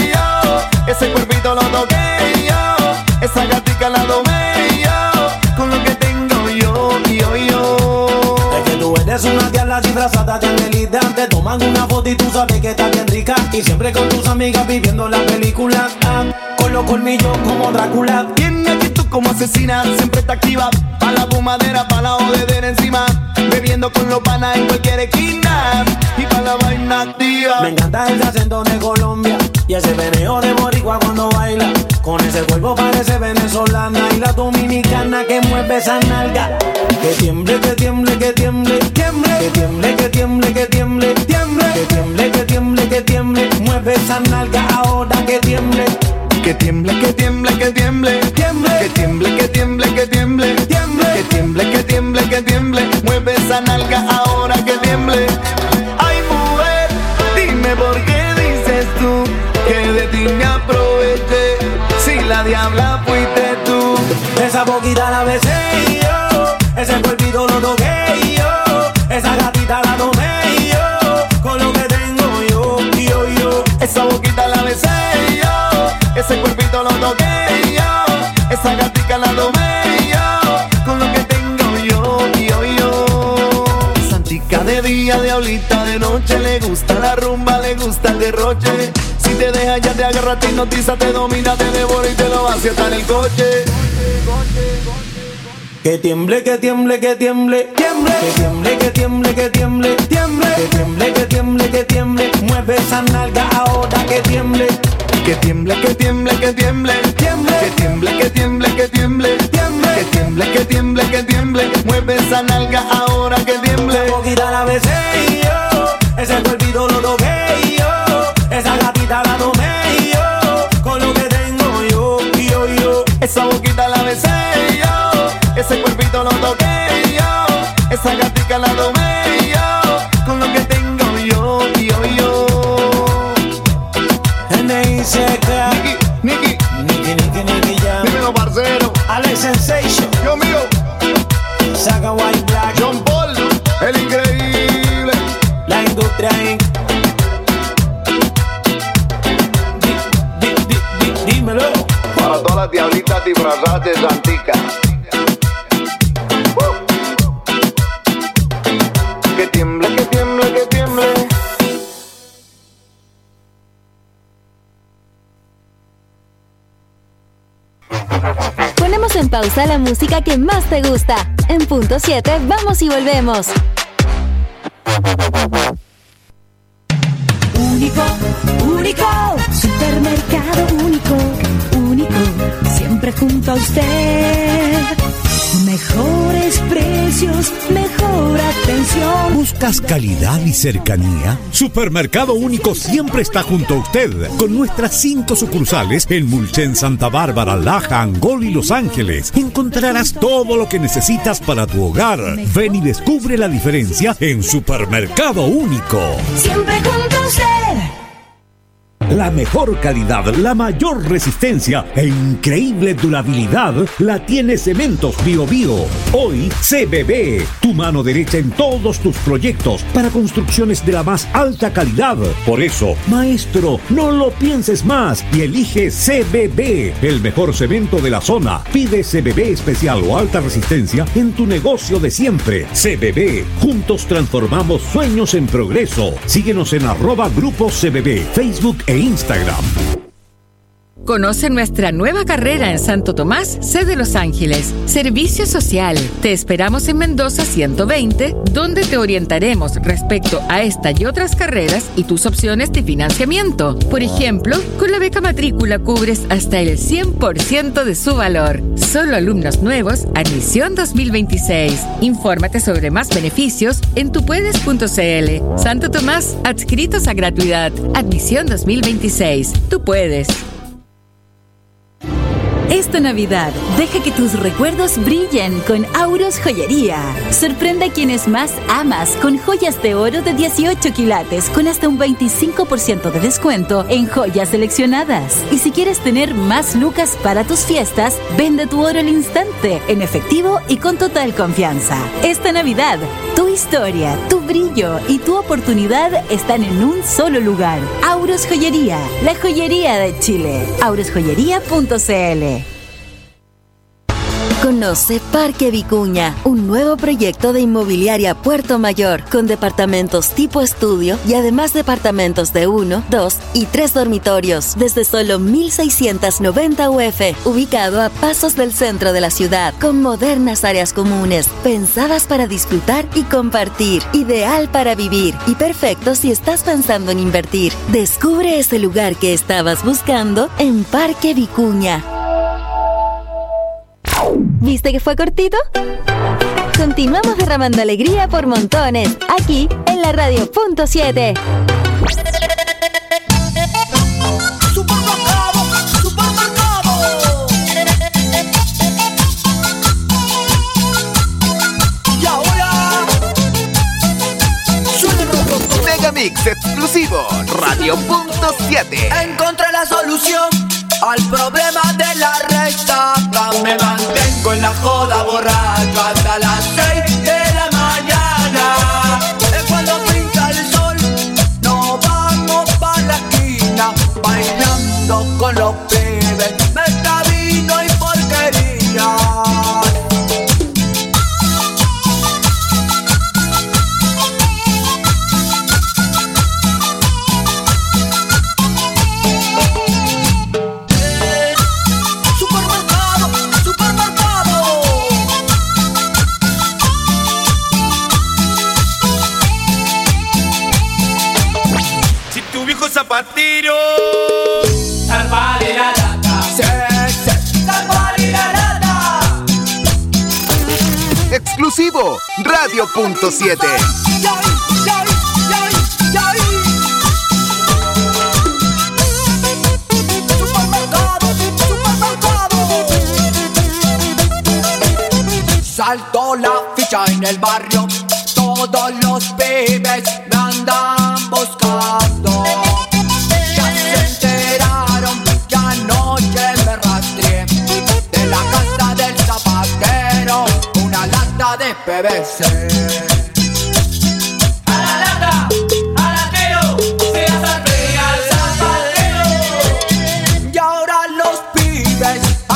yo, ese cuerpito lo toqué yo, esa gatita la tomé yo, con lo que tengo yo, yo, yo. Es que tú eres una diabla disfrazada de angelita, te toman una foto y tú sabes que está bien rica, y siempre con tus amigas viviendo la película, ah, con los colmillos como Drácula. Tiene actitud como asesina, siempre está activa, pa' la fumadera, pa' la jodedera encima, bebiendo con los panas en cualquier esquina, y pa' la vaina activa. Me encanta ese acento de Colombia y ese veneo de boricua cuando baila, con ese cuerpo parece venezolana, y la dominicana que mueve esa nalga. Que tiemble, que tiemble, que tiemble, tiemble, que tiemble, que tiemble, que tiemble, tiemble, que tiemble, que tiemble, que tiemble, mueve esa nalga ahora que tiemble. Que tiemble, que tiemble, que tiemble, tiemble, que tiemble, que tiemble, que tiemble, tiemble, que tiemble, que tiemble, que tiemble, mueve esa nalga ahora que tiemble. Ay, mujer, dime por qué dices tú que de ti me aproveché, si la diabla fuiste tú. Esa boquita la besé yo, ese cuerpito lo toqué yo, esa gatita la tomé yo, con lo que tengo yo, yo, yo. Esa boquita la besé yo, ese cuerpito lo toqué yo, esa gatica la tomé yo, con lo que tengo yo, yo, yo. Santica de día, diablita de noche, le gusta la rumba, le gusta el derroche. Si te deja ya te agarra, te hipnotiza, te domina, te devora y te lo vacía hasta en el coche. Que tiemble, que tiemble, que tiemble, tiemble, que tiemble, que tiemble, que tiemble, tiemble, que tiemble, que tiemble, que tiemble, mueve esa nalga ahora que tiemble. Que tiemble, que tiemble, que tiemble, tiemble, que tiemble, que tiemble, que tiemble, tiemble, que tiemble, que tiemble, que tiemble, mueve esa nalga ahora que tiemble. Esa boquita la besé yo, ese cuerpito lo toqué yo, esa gatita la tomé yo, con lo que tengo yo, yo, yo. Esa boquita la besé yo, ese cuerpito lo toqué yo, esa gatica la tomé yo, con lo que tengo yo, yo, yo. Nicky, Nicky, Nicky, Nicky, Nicky Jam. Dímelo, parcero. Alex Sensation. Yo mío. Saga White Black. John Paul, el increíble. La industria Inc. todas las diablitas disfrazadas de santica. Uh. Que tiemble, que tiemble, que tiemble. Ponemos en pausa la música que más te gusta. En punto siete, vamos y volvemos. Único, único, supermercado único, único, siempre junto a usted. Mejores precios, mejor atención. ¿Buscas calidad y cercanía? Supermercado Único siempre está junto a usted, con nuestras cinco sucursales en Mulchen, Santa Bárbara, Laja, Angol y Los Ángeles. Encontrarás todo lo que necesitas para tu hogar. Ven y descubre la diferencia en Supermercado Único. Siempre junto a usted. La mejor calidad, la mayor resistencia e increíble durabilidad la tiene Cementos Bio Bio. Hoy C B B, tu mano derecha en todos tus proyectos para construcciones de la más alta calidad. Por eso, maestro, no lo pienses más y elige C B B, el mejor cemento de la zona. Pide C B B especial o alta resistencia en tu negocio de siempre. C B B, juntos transformamos sueños en progreso. Síguenos en arroba Grupo C B B, Facebook e Instagram. Conoce nuestra nueva carrera en Santo Tomás, sede Los Ángeles. Servicio Social. Te esperamos en Mendoza ciento veinte, donde te orientaremos respecto a esta y otras carreras y tus opciones de financiamiento. Por ejemplo, con la beca matrícula cubres hasta el cien por ciento de su valor. Solo alumnos nuevos, admisión dos mil veintiséis. Infórmate sobre más beneficios en tupuedes punto c l. Santo Tomás, adscritos a gratuidad. Admisión dos mil veintiséis. Tú puedes. Esta Navidad, deja que tus recuerdos brillen con Auros Joyería. Sorprende a quienes más amas con joyas de oro de dieciocho quilates con hasta un veinticinco por ciento de descuento en joyas seleccionadas. Y si quieres tener más lucas para tus fiestas, vende tu oro al instante, en efectivo y con total confianza. Esta Navidad, tu historia, tu brillo y tu oportunidad están en un solo lugar. Auros Joyería, la joyería de Chile. auros joyería punto c l. Conoce Parque Vicuña, un nuevo proyecto de inmobiliaria Puerto Mayor, con departamentos tipo estudio y además departamentos de uno, dos y tres dormitorios, desde solo mil seiscientos noventa U F, ubicado a pasos del centro de la ciudad, con modernas áreas comunes, pensadas para disfrutar y compartir, ideal para vivir y perfecto si estás pensando en invertir. Descubre ese lugar que estabas buscando en Parque Vicuña. ¿Viste que fue cortito? Continuamos derramando alegría por montones, aquí en la radio punto siete. Supermercado, supermercado. Y ahora Megamix exclusivo, radio punto siete. Encontré la solución al problema de la resaca. Me mantengo en la joda borracha hasta las seis de la mañana. Es cuando pinta el sol, nos vamos pa' la esquina, bailando con los pibes, mezcla vino y porquería. Zapatero. Salvale la lata. Sí, sí. Salvale la lata. Exclusivo, radio punto siete. Supermercado, supermercado. Saltó la ficha en el barrio. Todos los pibes me andan buscando. De P V C. A la lata, a la tero, se la salpea al zapatero. Y ahora los pibes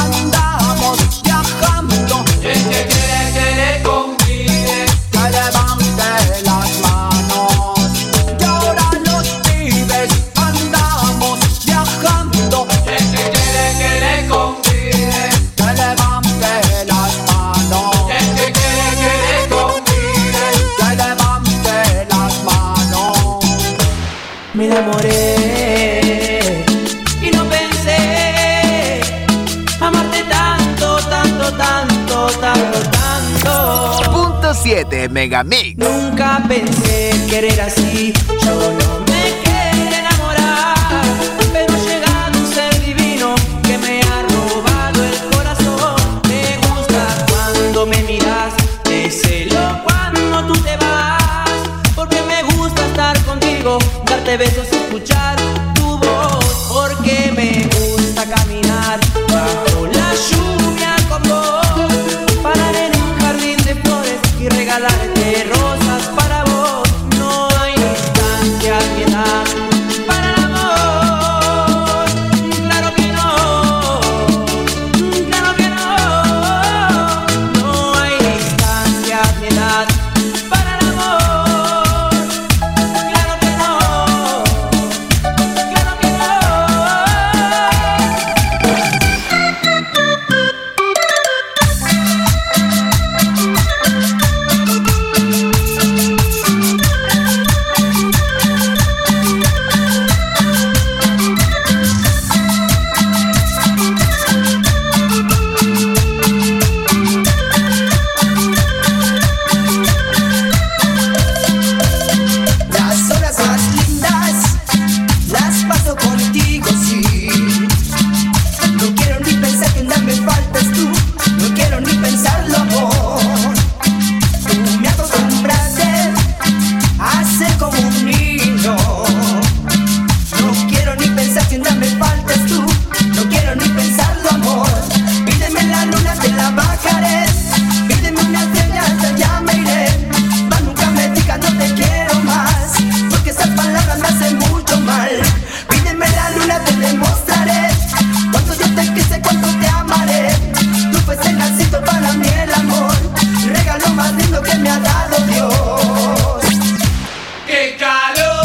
me enamoré y no pensé amarte tanto, tanto, tanto, tanto, tanto. Punto siete Megamix. Nunca pensé querer así, yo no me quería enamorar, pero ha llegado un ser divino que me ha robado el corazón. Me gusta cuando me miras, te celo cuando tú te vas, porque me gusta estar contigo, darte besos, escuchar tu voz, porque me gusta caminar bajo la lluvia con vos, parar en un jardín de flores y regalarte rosas para vos. No hay distancia ni edad para el amor, claro que no, claro que no. No hay distancia ni edad para el amor, claro que no, claro que no. Las horas más lindas las paso contigo, sí. No quiero ni pensar que nada me faltas tú, no quiero ni pensarlo, amor. Tú me acostumbraste a ser como un niño. No quiero ni pensar que nada me faltas tú, no quiero ni pensarlo, amor. Pídeme la luna, te la bajaré. Pídeme una estrella, hasta allá me iré. Mas nunca me digas no te quiero más, porque esas palabras me hacen mucho mal. Pídeme la luna, te demostraré cuánto yo te quise, cuánto te amaré. Tú fuiste nacido para mí el amor, regalo más lindo que me ha dado Dios. ¡Qué calor!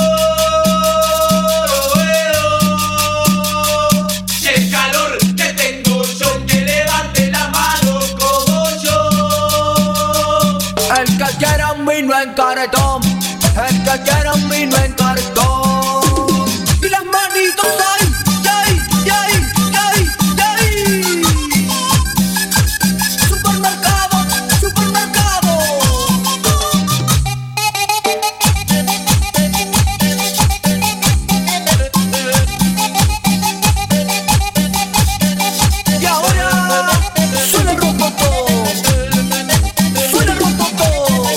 ¡Qué calor que tengo yo! Que levante la mano como yo. El que quiera un vino en cartón, el que quiera un vino en cartón. Y las manitos ahí, ahí, ahí, ahí, ahí. Supermercado, supermercado. Y ahora suena el rococo, suena el rococo.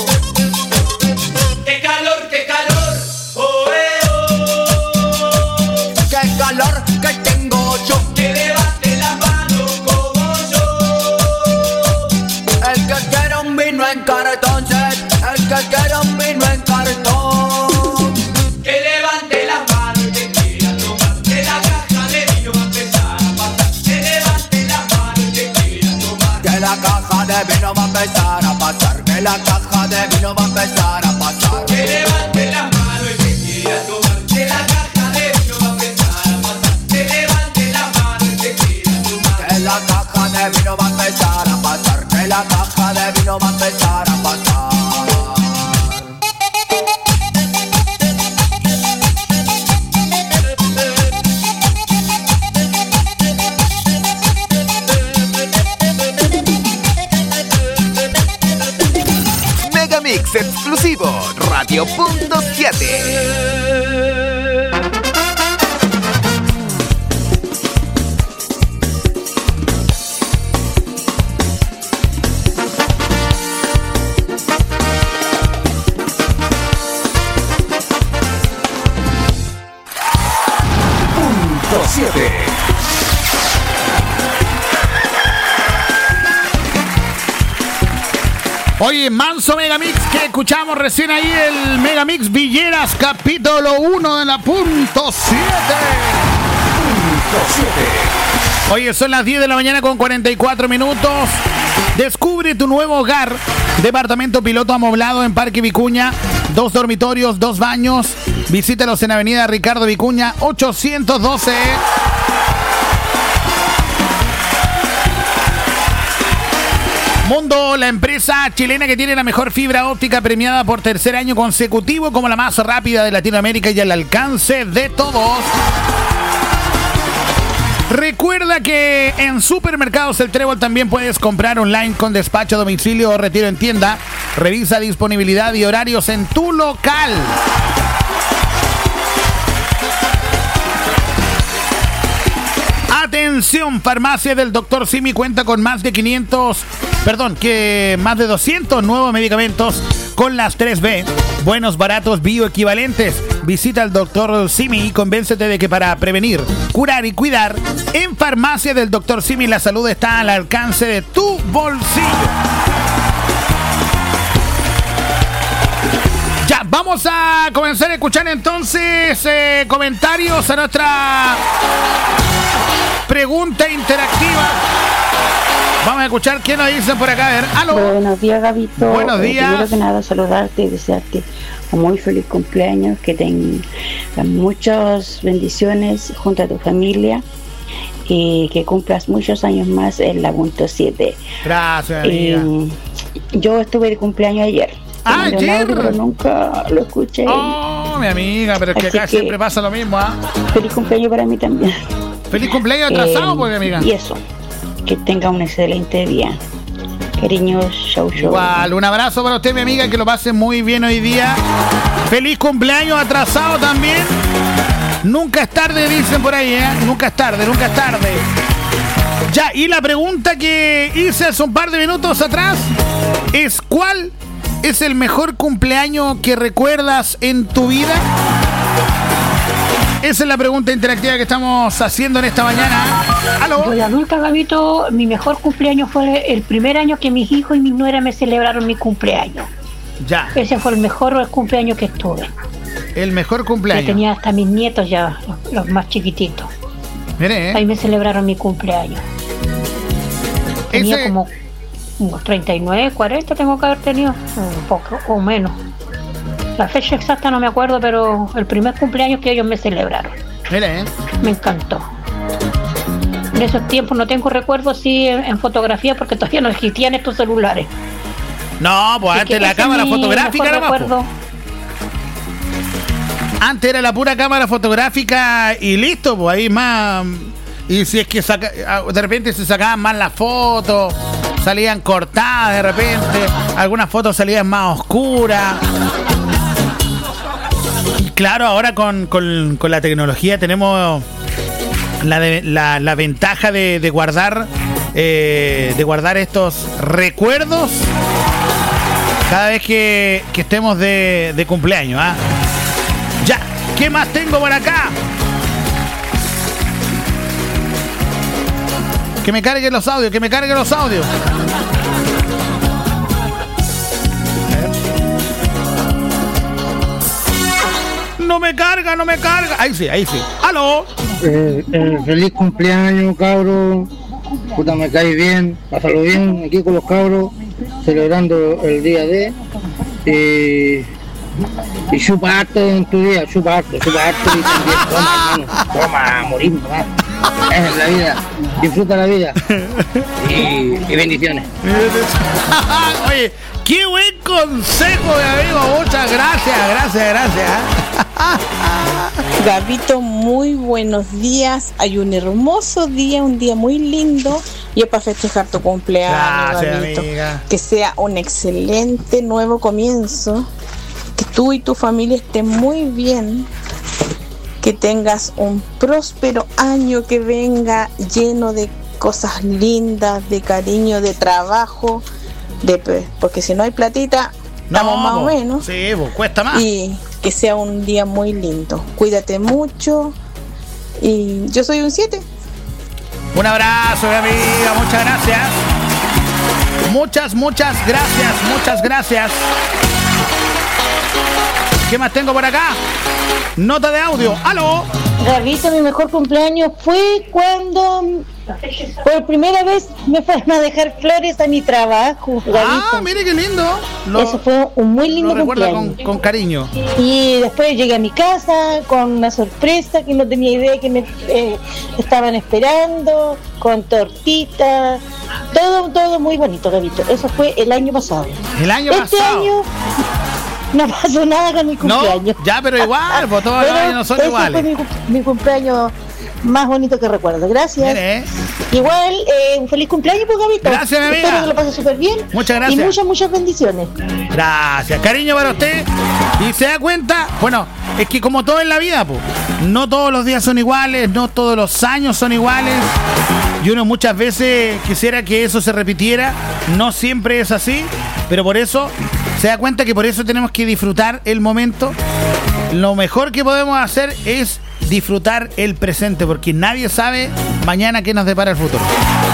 ¡Qué calor, qué calor! ¡Oh, eh, oh! Qué calor que tengo yo. Que levante la mano como yo. El que quiera un vino en cartón, el que quiera un vino en cartón. Que levante las manos y que quiera tomar. Que la caja de vino va a empezar a pasar. Que levante las manos y que quiera tomar. Que la caja de vino va a empezar a pasar. Que la caja de vino va a empezar a pasar. Que levante las manos y que quiera tomar. Que la caja de vino va a empezar a pasar. Que levante las manos y que quiera tomar. Que la caja de vino va a empezar a pasar. Que la caja de vino va a empezar a pasar. Megamix exclusivo Radio Punto siete. Punto siete. Oye, manso Megamix que escuchamos recién ahí, el Megamix Villeras, capítulo uno de la punto siete. Punto siete. Oye, son las diez de la mañana con cuarenta y cuatro minutos. Descubre tu nuevo hogar. Departamento piloto amoblado en Parque Vicuña. Dos dormitorios, dos baños. Visítalos en Avenida Ricardo Vicuña, ochocientos doce. Mundo, la empresa chilena que tiene la mejor fibra óptica premiada por tercer año consecutivo como la más rápida de Latinoamérica y al alcance de todos. Recuerda que en Supermercados El Trébol también puedes comprar online con despacho a domicilio o retiro en tienda. Revisa disponibilidad y horarios en tu local. Atención, Farmacia del doctor Simi cuenta con más de quinientos, perdón, que más de doscientos nuevos medicamentos con las tres B. Buenos, baratos, bioequivalentes. Visita al doctor Simi y convéncete de que para prevenir, curar y cuidar, en Farmacia del doctor Simi la salud está al alcance de tu bolsillo. Ya, vamos a comenzar a escuchar entonces eh, comentarios a nuestra pregunta interactiva. Vamos a escuchar qué nos dicen por acá. A ver, aló. Buenos días, Gabito. Buenos días. Eh, primero que nada, saludarte y desearte un muy feliz cumpleaños, que tengas muchas bendiciones junto a tu familia y que cumplas muchos años más en la punto siete. Gracias, amiga. Eh, yo estuve de cumpleaños ayer. Ah, ayer. Pero nunca lo escuché. Oh, mi amiga, pero es que Así acá que, siempre pasa lo mismo, ¿ah? Feliz cumpleaños para mí también. Feliz cumpleaños atrasado, Eh, pues, amiga. Y eso, que tenga un excelente día. Cariños, show show. Igual, un abrazo para usted, mi amiga, que lo pase muy bien hoy día. Feliz cumpleaños atrasado también. Nunca es tarde, dicen por ahí, ¿eh? Nunca es tarde, nunca es tarde. Ya, y la pregunta que hice hace un par de minutos atrás es: ¿cuál es el mejor cumpleaños que recuerdas en tu vida? Esa es la pregunta interactiva que estamos haciendo en esta mañana. ¿Aló? Yo de adulta, Gabito, mi mejor cumpleaños fue el primer año que mis hijos y mis nueras me celebraron mi cumpleaños. Ya. Ese fue el mejor cumpleaños que estuve. El mejor Yo cumpleaños. tenía hasta mis nietos ya, los, los más chiquititos. Mire, ¿eh? Ahí me celebraron mi cumpleaños. Tenía Ese- como unos treinta y nueve, cuarenta tengo que haber tenido, un poco o menos. La fecha exacta no me acuerdo, pero el primer cumpleaños que ellos me celebraron. Mire, ¿eh? Me encantó. En esos tiempos no tengo recuerdos sí en, en fotografía porque todavía no existían estos celulares. No, pues Así antes que la ese cámara es mi fotográfica mejor era más, recuerdo. Antes era la pura cámara fotográfica y listo, pues ahí más. Y si es que saca, de repente se sacaban más las fotos, salían cortadas de repente, algunas fotos salían más oscuras. Y claro, ahora con, con, con la tecnología tenemos la, de- la, la ventaja de, de guardar eh, de guardar estos recuerdos cada vez que, que estemos de, de cumpleaños, ¿ah? Ya, ¿qué más tengo por acá? Que me carguen los audios, que me carguen los audios. No me carga, no me carga. Ahí sí, ahí sí. ¡Aló! Eh, eh, feliz cumpleaños, cabros. Puta, me cae bien. Pásalo bien aquí con los cabros, celebrando el día de. Eh, y chupa harto en tu día, chupa harto, chupa harto y también toma, hermano. Toma, a morir, mamá. Es la vida. Disfruta la vida. Y, y bendiciones. Oye, qué buen consejo, mi amigo. Muchas gracias, gracias, gracias. Gabito, muy buenos días. Hay un hermoso día, un día muy lindo. Y es para festejar tu cumpleaños, Gracias, Gabito. amiga. Que sea un excelente nuevo comienzo. Que tú y tu familia estén muy bien. Que tengas un próspero año que venga lleno de cosas lindas, de cariño, de trabajo. De, porque si no hay platita, estamos más o po. menos. Sí, pues cuesta más. Y que sea un día muy lindo. Cuídate mucho. Y yo soy un siete. Un abrazo, mi amiga. Muchas gracias. Muchas, muchas gracias. Muchas gracias. ¿Qué más tengo por acá? Nota de audio. ¡Aló! Gabito, mi mejor cumpleaños fue cuando por primera vez me fueron a dejar flores a mi trabajo. Ah, Gabito. mire qué lindo. Lo, Eso fue un muy lindo lo recuerda con, cumpleaños. con cariño. Y después llegué a mi casa con una sorpresa que no tenía idea que me eh, estaban esperando, con tortita, todo, todo muy bonito, Gabito. Eso fue el año pasado. El año este pasado. año no pasó nada con mi cumpleaños. No, ya, pero igual, pues todos los Pero años no son ese iguales. fue mi, cum- mi cumpleaños más bonito que recuerdo. Gracias. Mire. Igual, eh, un feliz cumpleaños, pues, Gabito. Gracias, mi amiga. Espero que lo pases súper bien. Muchas gracias. Y muchas, muchas bendiciones. Gracias, cariño para usted. Y se da cuenta, bueno, es que como todo en la vida, pues, no todos los días son iguales, no todos los años son iguales. Y uno muchas veces quisiera que eso se repitiera. No siempre es así, pero por eso se da cuenta que por eso tenemos que disfrutar el momento. Lo mejor que podemos hacer es disfrutar el presente, porque nadie sabe mañana qué nos depara el futuro.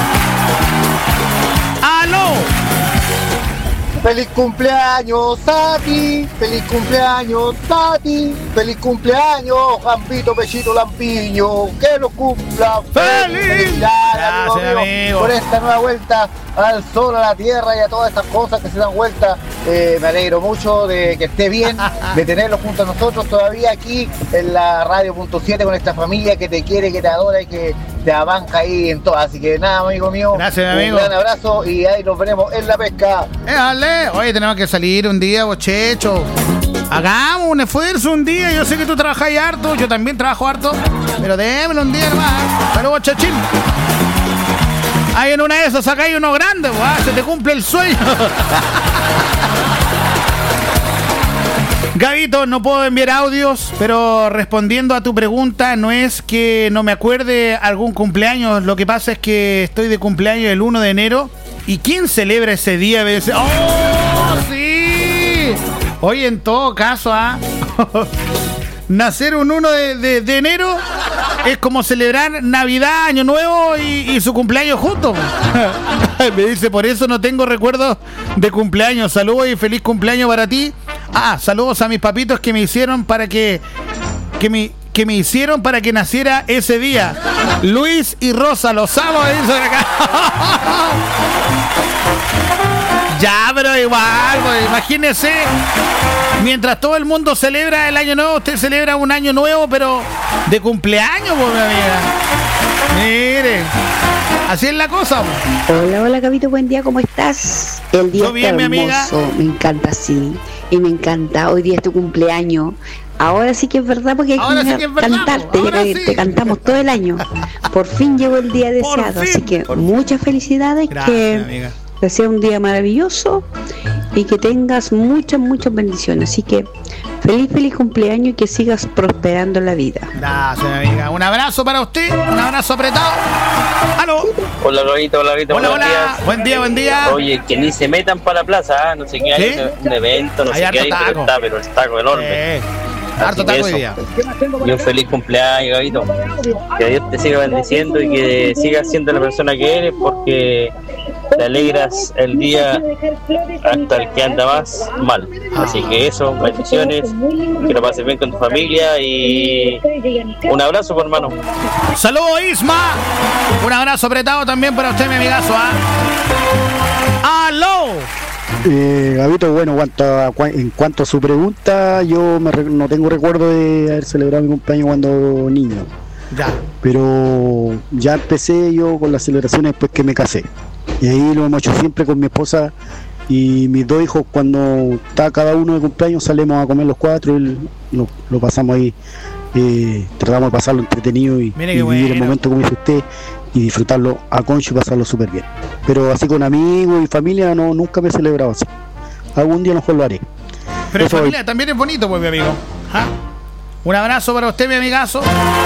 ¡Aló! Feliz cumpleaños a ti, feliz cumpleaños a ti, feliz cumpleaños, Jampito Pechito Lampiño, que lo cumpla feliz. Gracias, amigo. Por esta nueva vuelta al sol, a la tierra y a todas estas cosas que se dan vuelta. Eh, me alegro mucho de que esté bien, de tenerlo junto a nosotros todavía aquí en la radio punto siete con esta familia que te quiere, que te adora y que te abanca ahí en todo. Así que nada, amigo mío. Gracias, un amigo. gran abrazo y ahí nos veremos en la pesca. Éjale. Oye, tenemos que salir un día, bochecho. Hagamos un esfuerzo un día. Yo sé que tú trabajas ahí harto, yo también trabajo harto, pero démelo un día nomás. Pero bochechín. Ahí en una de esas sacáis uno grande, guau, se te cumple el sueño. Gabito, no puedo enviar audios, pero respondiendo a tu pregunta, no es que no me acuerde algún cumpleaños, lo que pasa es que estoy de cumpleaños el uno de enero. ¿Y quién celebra ese día? Me dice, ¡oh, sí! Oye, en todo caso, ¿ah? Nacer un uno de, de, de enero es como celebrar Navidad, Año Nuevo y, y su cumpleaños juntos. Me dice, por eso no tengo recuerdos de cumpleaños. Saludos y feliz cumpleaños para ti. Ah, saludos a mis papitos que me hicieron para que... que me, que me hicieron para que naciera ese día. Luis y Rosa, los amo, dicen acá. Ya, pero igual, pues, imagínese, mientras todo el mundo celebra el año nuevo, usted celebra un año nuevo, pero de cumpleaños, pues, mi amiga. Mire, así es la cosa, pues. Hola, hola, Gabito, buen día, ¿cómo estás? El día Yo bien, está mi hermoso, amiga. me encanta, sí, y me encanta, hoy día es tu cumpleaños. Ahora sí que es verdad, porque hay Ahora que, sí que es verdad, cantarte, ahora ya que sí. te cantamos todo el año. Por fin llegó el día Por deseado, fin. así que muchas felicidades, Gracias, que, amiga. que sea un día maravilloso y que tengas muchas, muchas bendiciones. Así que feliz, feliz cumpleaños y que sigas prosperando en la vida. Gracias, amiga. Un abrazo para usted, un abrazo apretado. ¡Aló! Hola, Lorito, hola, Lorito. Hola, buenos hola. días. Buen día, buen día. Oye, que ni se metan para la plaza, ¿ah? No sé qué hay, ¿Sí? un evento, no Hay sé harto qué hay, taco. pero está, pero el taco enorme. Eh, Así harto que taco hoy eso. día. Y un feliz cumpleaños, Gabito. Que Dios te siga bendiciendo y que sigas siendo la persona que eres, porque te alegras el día hasta el que anda más mal. Así que eso, bendiciones, que lo pases bien con tu familia y un abrazo, por hermano. Saludos, Isma. Un abrazo apretado también para usted, mi amigazo. ¿Ah? ¡Aló! Eh, Gabito, bueno, cuanto a- cua- en cuanto a su pregunta, yo me re- no tengo recuerdo de haber celebrado mi cumpleaños cuando niño, Ya. pero ya empecé yo con las celebraciones después que me casé. Y ahí lo hemos hecho siempre con mi esposa y mis dos hijos. Cuando está cada uno de cumpleaños salimos a comer los cuatro y lo, lo pasamos ahí. Eh, tratamos de pasarlo entretenido y, Mire y qué vivir el bueno. momento como dice usted y disfrutarlo a concho y pasarlo súper bien. Pero así con amigos y familia no, nunca me he celebrado así. Algún día a lo mejor lo haré. Pero en Eso, familia también es bonito, pues, mi amigo. ¿Ah? Un abrazo para usted, mi amigazo.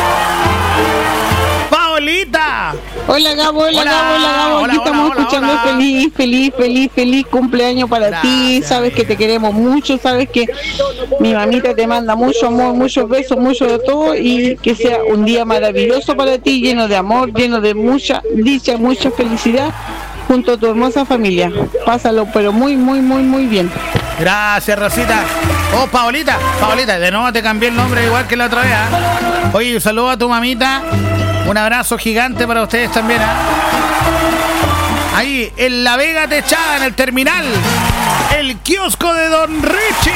¡Paolita! Hola Gabo, hola, Hola, Gabo, hola Gabo, hola, aquí estamos hola, hola, escuchando hola. feliz, feliz, feliz, feliz cumpleaños para ti, sabes que te queremos mucho, sabes que mi mamita te manda mucho amor, muchos besos, mucho de todo y que sea un día maravilloso para ti, lleno de amor, lleno de mucha dicha, mucha felicidad junto a tu hermosa familia. Pásalo, pero muy, muy, muy, muy bien. Gracias, Rosita. Oh, Paolita, Paolita, de nuevo te cambié el nombre igual que la otra vez. ¿Ah? Oye, un saludo a tu mamita Un abrazo gigante para ustedes también, ¿eh? Ahí, en La Vega Techada, en el terminal, el kiosco de Don Richie.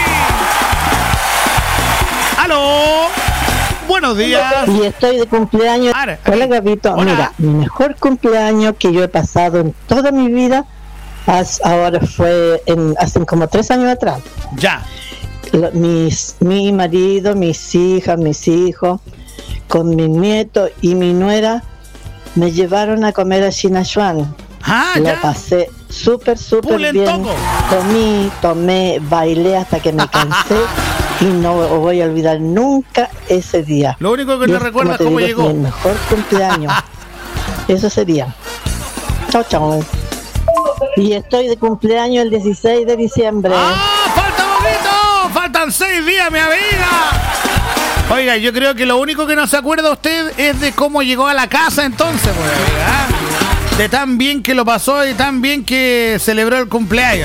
¡Aló! Buenos días. Y estoy de cumpleaños. Ara, Hola, Gabito. Hola. Mira, mi mejor cumpleaños que yo he pasado en toda mi vida, as- ahora fue en, hace como tres años atrás. Ya. Lo- mis, mi marido, mis hijas, mis hijos, con mi nieto y mi nuera, me llevaron a comer a Chinachuan. Ah, Lo ya. pasé súper, súper Pulen bien. todo. Comí, tomé, bailé hasta que me cansé y no voy a olvidar nunca ese día. Lo único que Y no es, recuerdas como cómo te digo, llegó. es mi mejor cumpleaños. Eso sería. Chao, chao. Y estoy de cumpleaños el dieciséis de diciembre. ¡Ah! ¡Falta poquito! ¡Faltan seis días, mi amiga! Oiga, yo creo que lo único que no se acuerda usted es de cómo llegó a la casa entonces, pues, amiga, ¿ah? De tan bien que lo pasó y tan bien que celebró el cumpleaños.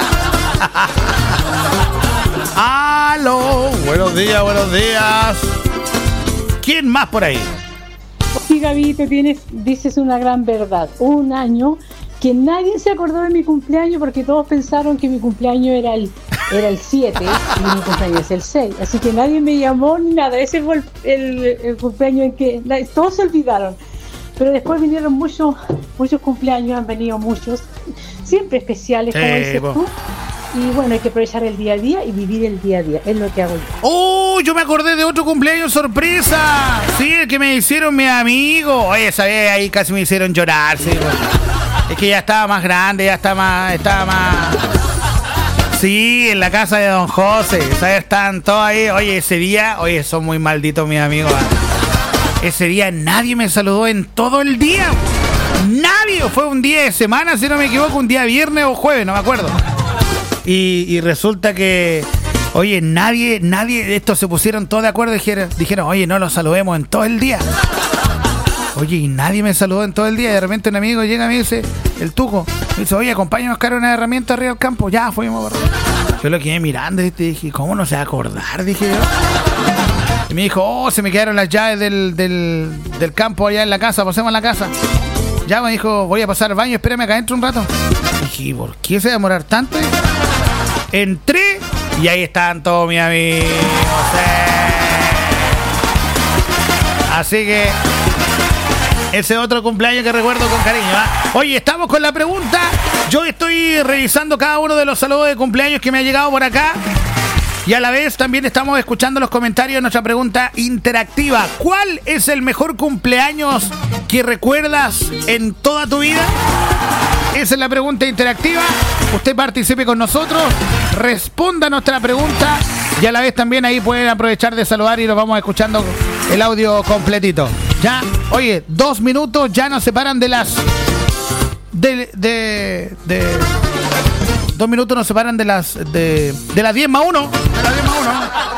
¿Ah? ¡Aló! Buenos días, buenos días. ¿Quién más por ahí? Sí, Gabito, tienes, dices una gran verdad. Hubo un año que nadie se acordó de mi cumpleaños porque todos pensaron que mi cumpleaños era el era el siete y mi cumpleaños es el seis. Así que nadie me llamó ni nada. Ese fue el, el, el cumpleaños en que la- todos se olvidaron. Pero después vinieron muchos muchos cumpleaños, han venido muchos, siempre especiales, como Sí, dices po. tú. Y bueno, hay que aprovechar el día a día y vivir el día a día. Es lo que hago yo. ¡Oh! Yo me acordé de otro cumpleaños sorpresa. Sí, el que me hicieron mis amigos. Oye, sabía, ahí casi me hicieron llorar, sí, pues. Es que ya estaba más grande, ya estaba más, estaba más. Sí, en la casa de Don José. ¿Sabes? Estaban todos ahí. Oye, ese día, oye, son muy malditos mis amigos. Ese día nadie me saludó en todo el día. Nadie. Fue un día de semana, si no me equivoco, un día viernes o jueves, no me acuerdo. Y, y resulta que, oye, nadie, nadie de estos se pusieron todos de acuerdo y dijeron, dijeron, oye, no los saludemos en todo el día. Oye, y nadie me saludó en todo el día. Y de repente un amigo llega y me dice, el Tuco, me dice, oye, acompáñame a buscar una herramienta arriba del campo. Ya, fuimos. Yo lo quedé mirando y dije, ¿cómo no se va a acordar? Dije yo. Y me dijo, oh, se me quedaron las llaves del, del, del campo allá en la casa, pasemos a la casa. Ya me dijo, voy a pasar al baño, espérame acá adentro un rato. Dije, ¿por qué se va a demorar tanto? Entré y ahí están todos mis amigos. ¿eh? Así que ese otro cumpleaños que recuerdo con cariño. ¿eh? Oye, estamos con la pregunta. Yo estoy revisando cada uno de los saludos de cumpleaños que me ha llegado por acá. Y a la vez también estamos escuchando los comentarios de nuestra pregunta interactiva. ¿Cuál es el mejor cumpleaños que recuerdas en toda tu vida? Esa es la pregunta interactiva. Usted participe con nosotros, responda a nuestra pregunta y a la vez también ahí pueden aprovechar de saludar y lo vamos escuchando el audio completito. Ya, oye, dos minutos ya nos separan de las... De... de, de dos minutos nos separan de las... De, de las diez más uno. De las diez más uno.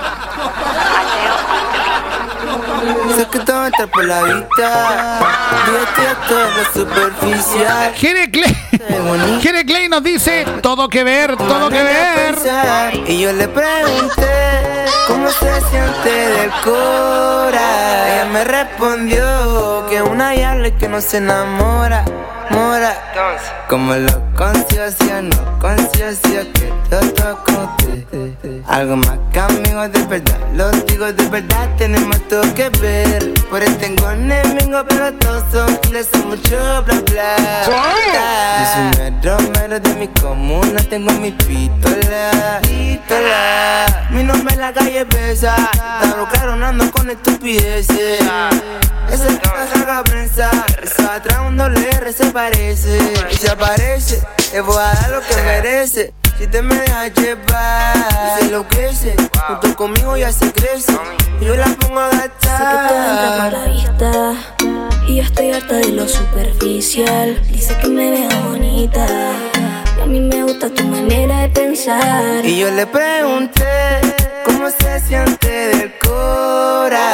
Sé que todo entra por la vista. Dígate todo lo superficial. Jere Clay, Jere Clay nos dice, todo que ver, todo que ver. Y yo le pregunté cómo se siente del cora. Ella me respondió que una yale que no se enamora, mora. Como lo conciencia, no conciencia que yo toco usted. Algo más que amigos de verdad, los digo de verdad, tenemos todo que ver. Por eso tengo enemigos, pero todos son giles, son mucho bla bla. Yo soy mero mero de mi comuna, tengo mi pistola, pistola. Mi nombre en la calle pesa, está claro, no ando con estupideces. Esa es la saga prensa, esa atrás un doble R se parece. Y se aparece, le voy a dar lo que merece. Si te me dejas llevar, y se enloquece, junto conmigo ya se crece. Y yo la pongo a gastar. Sé que todo entra por la vista y yo estoy harta de lo superficial. Dice que me veo bonita y a mí me gusta tu manera de pensar. Y yo le pregunté cómo se siente del corazón.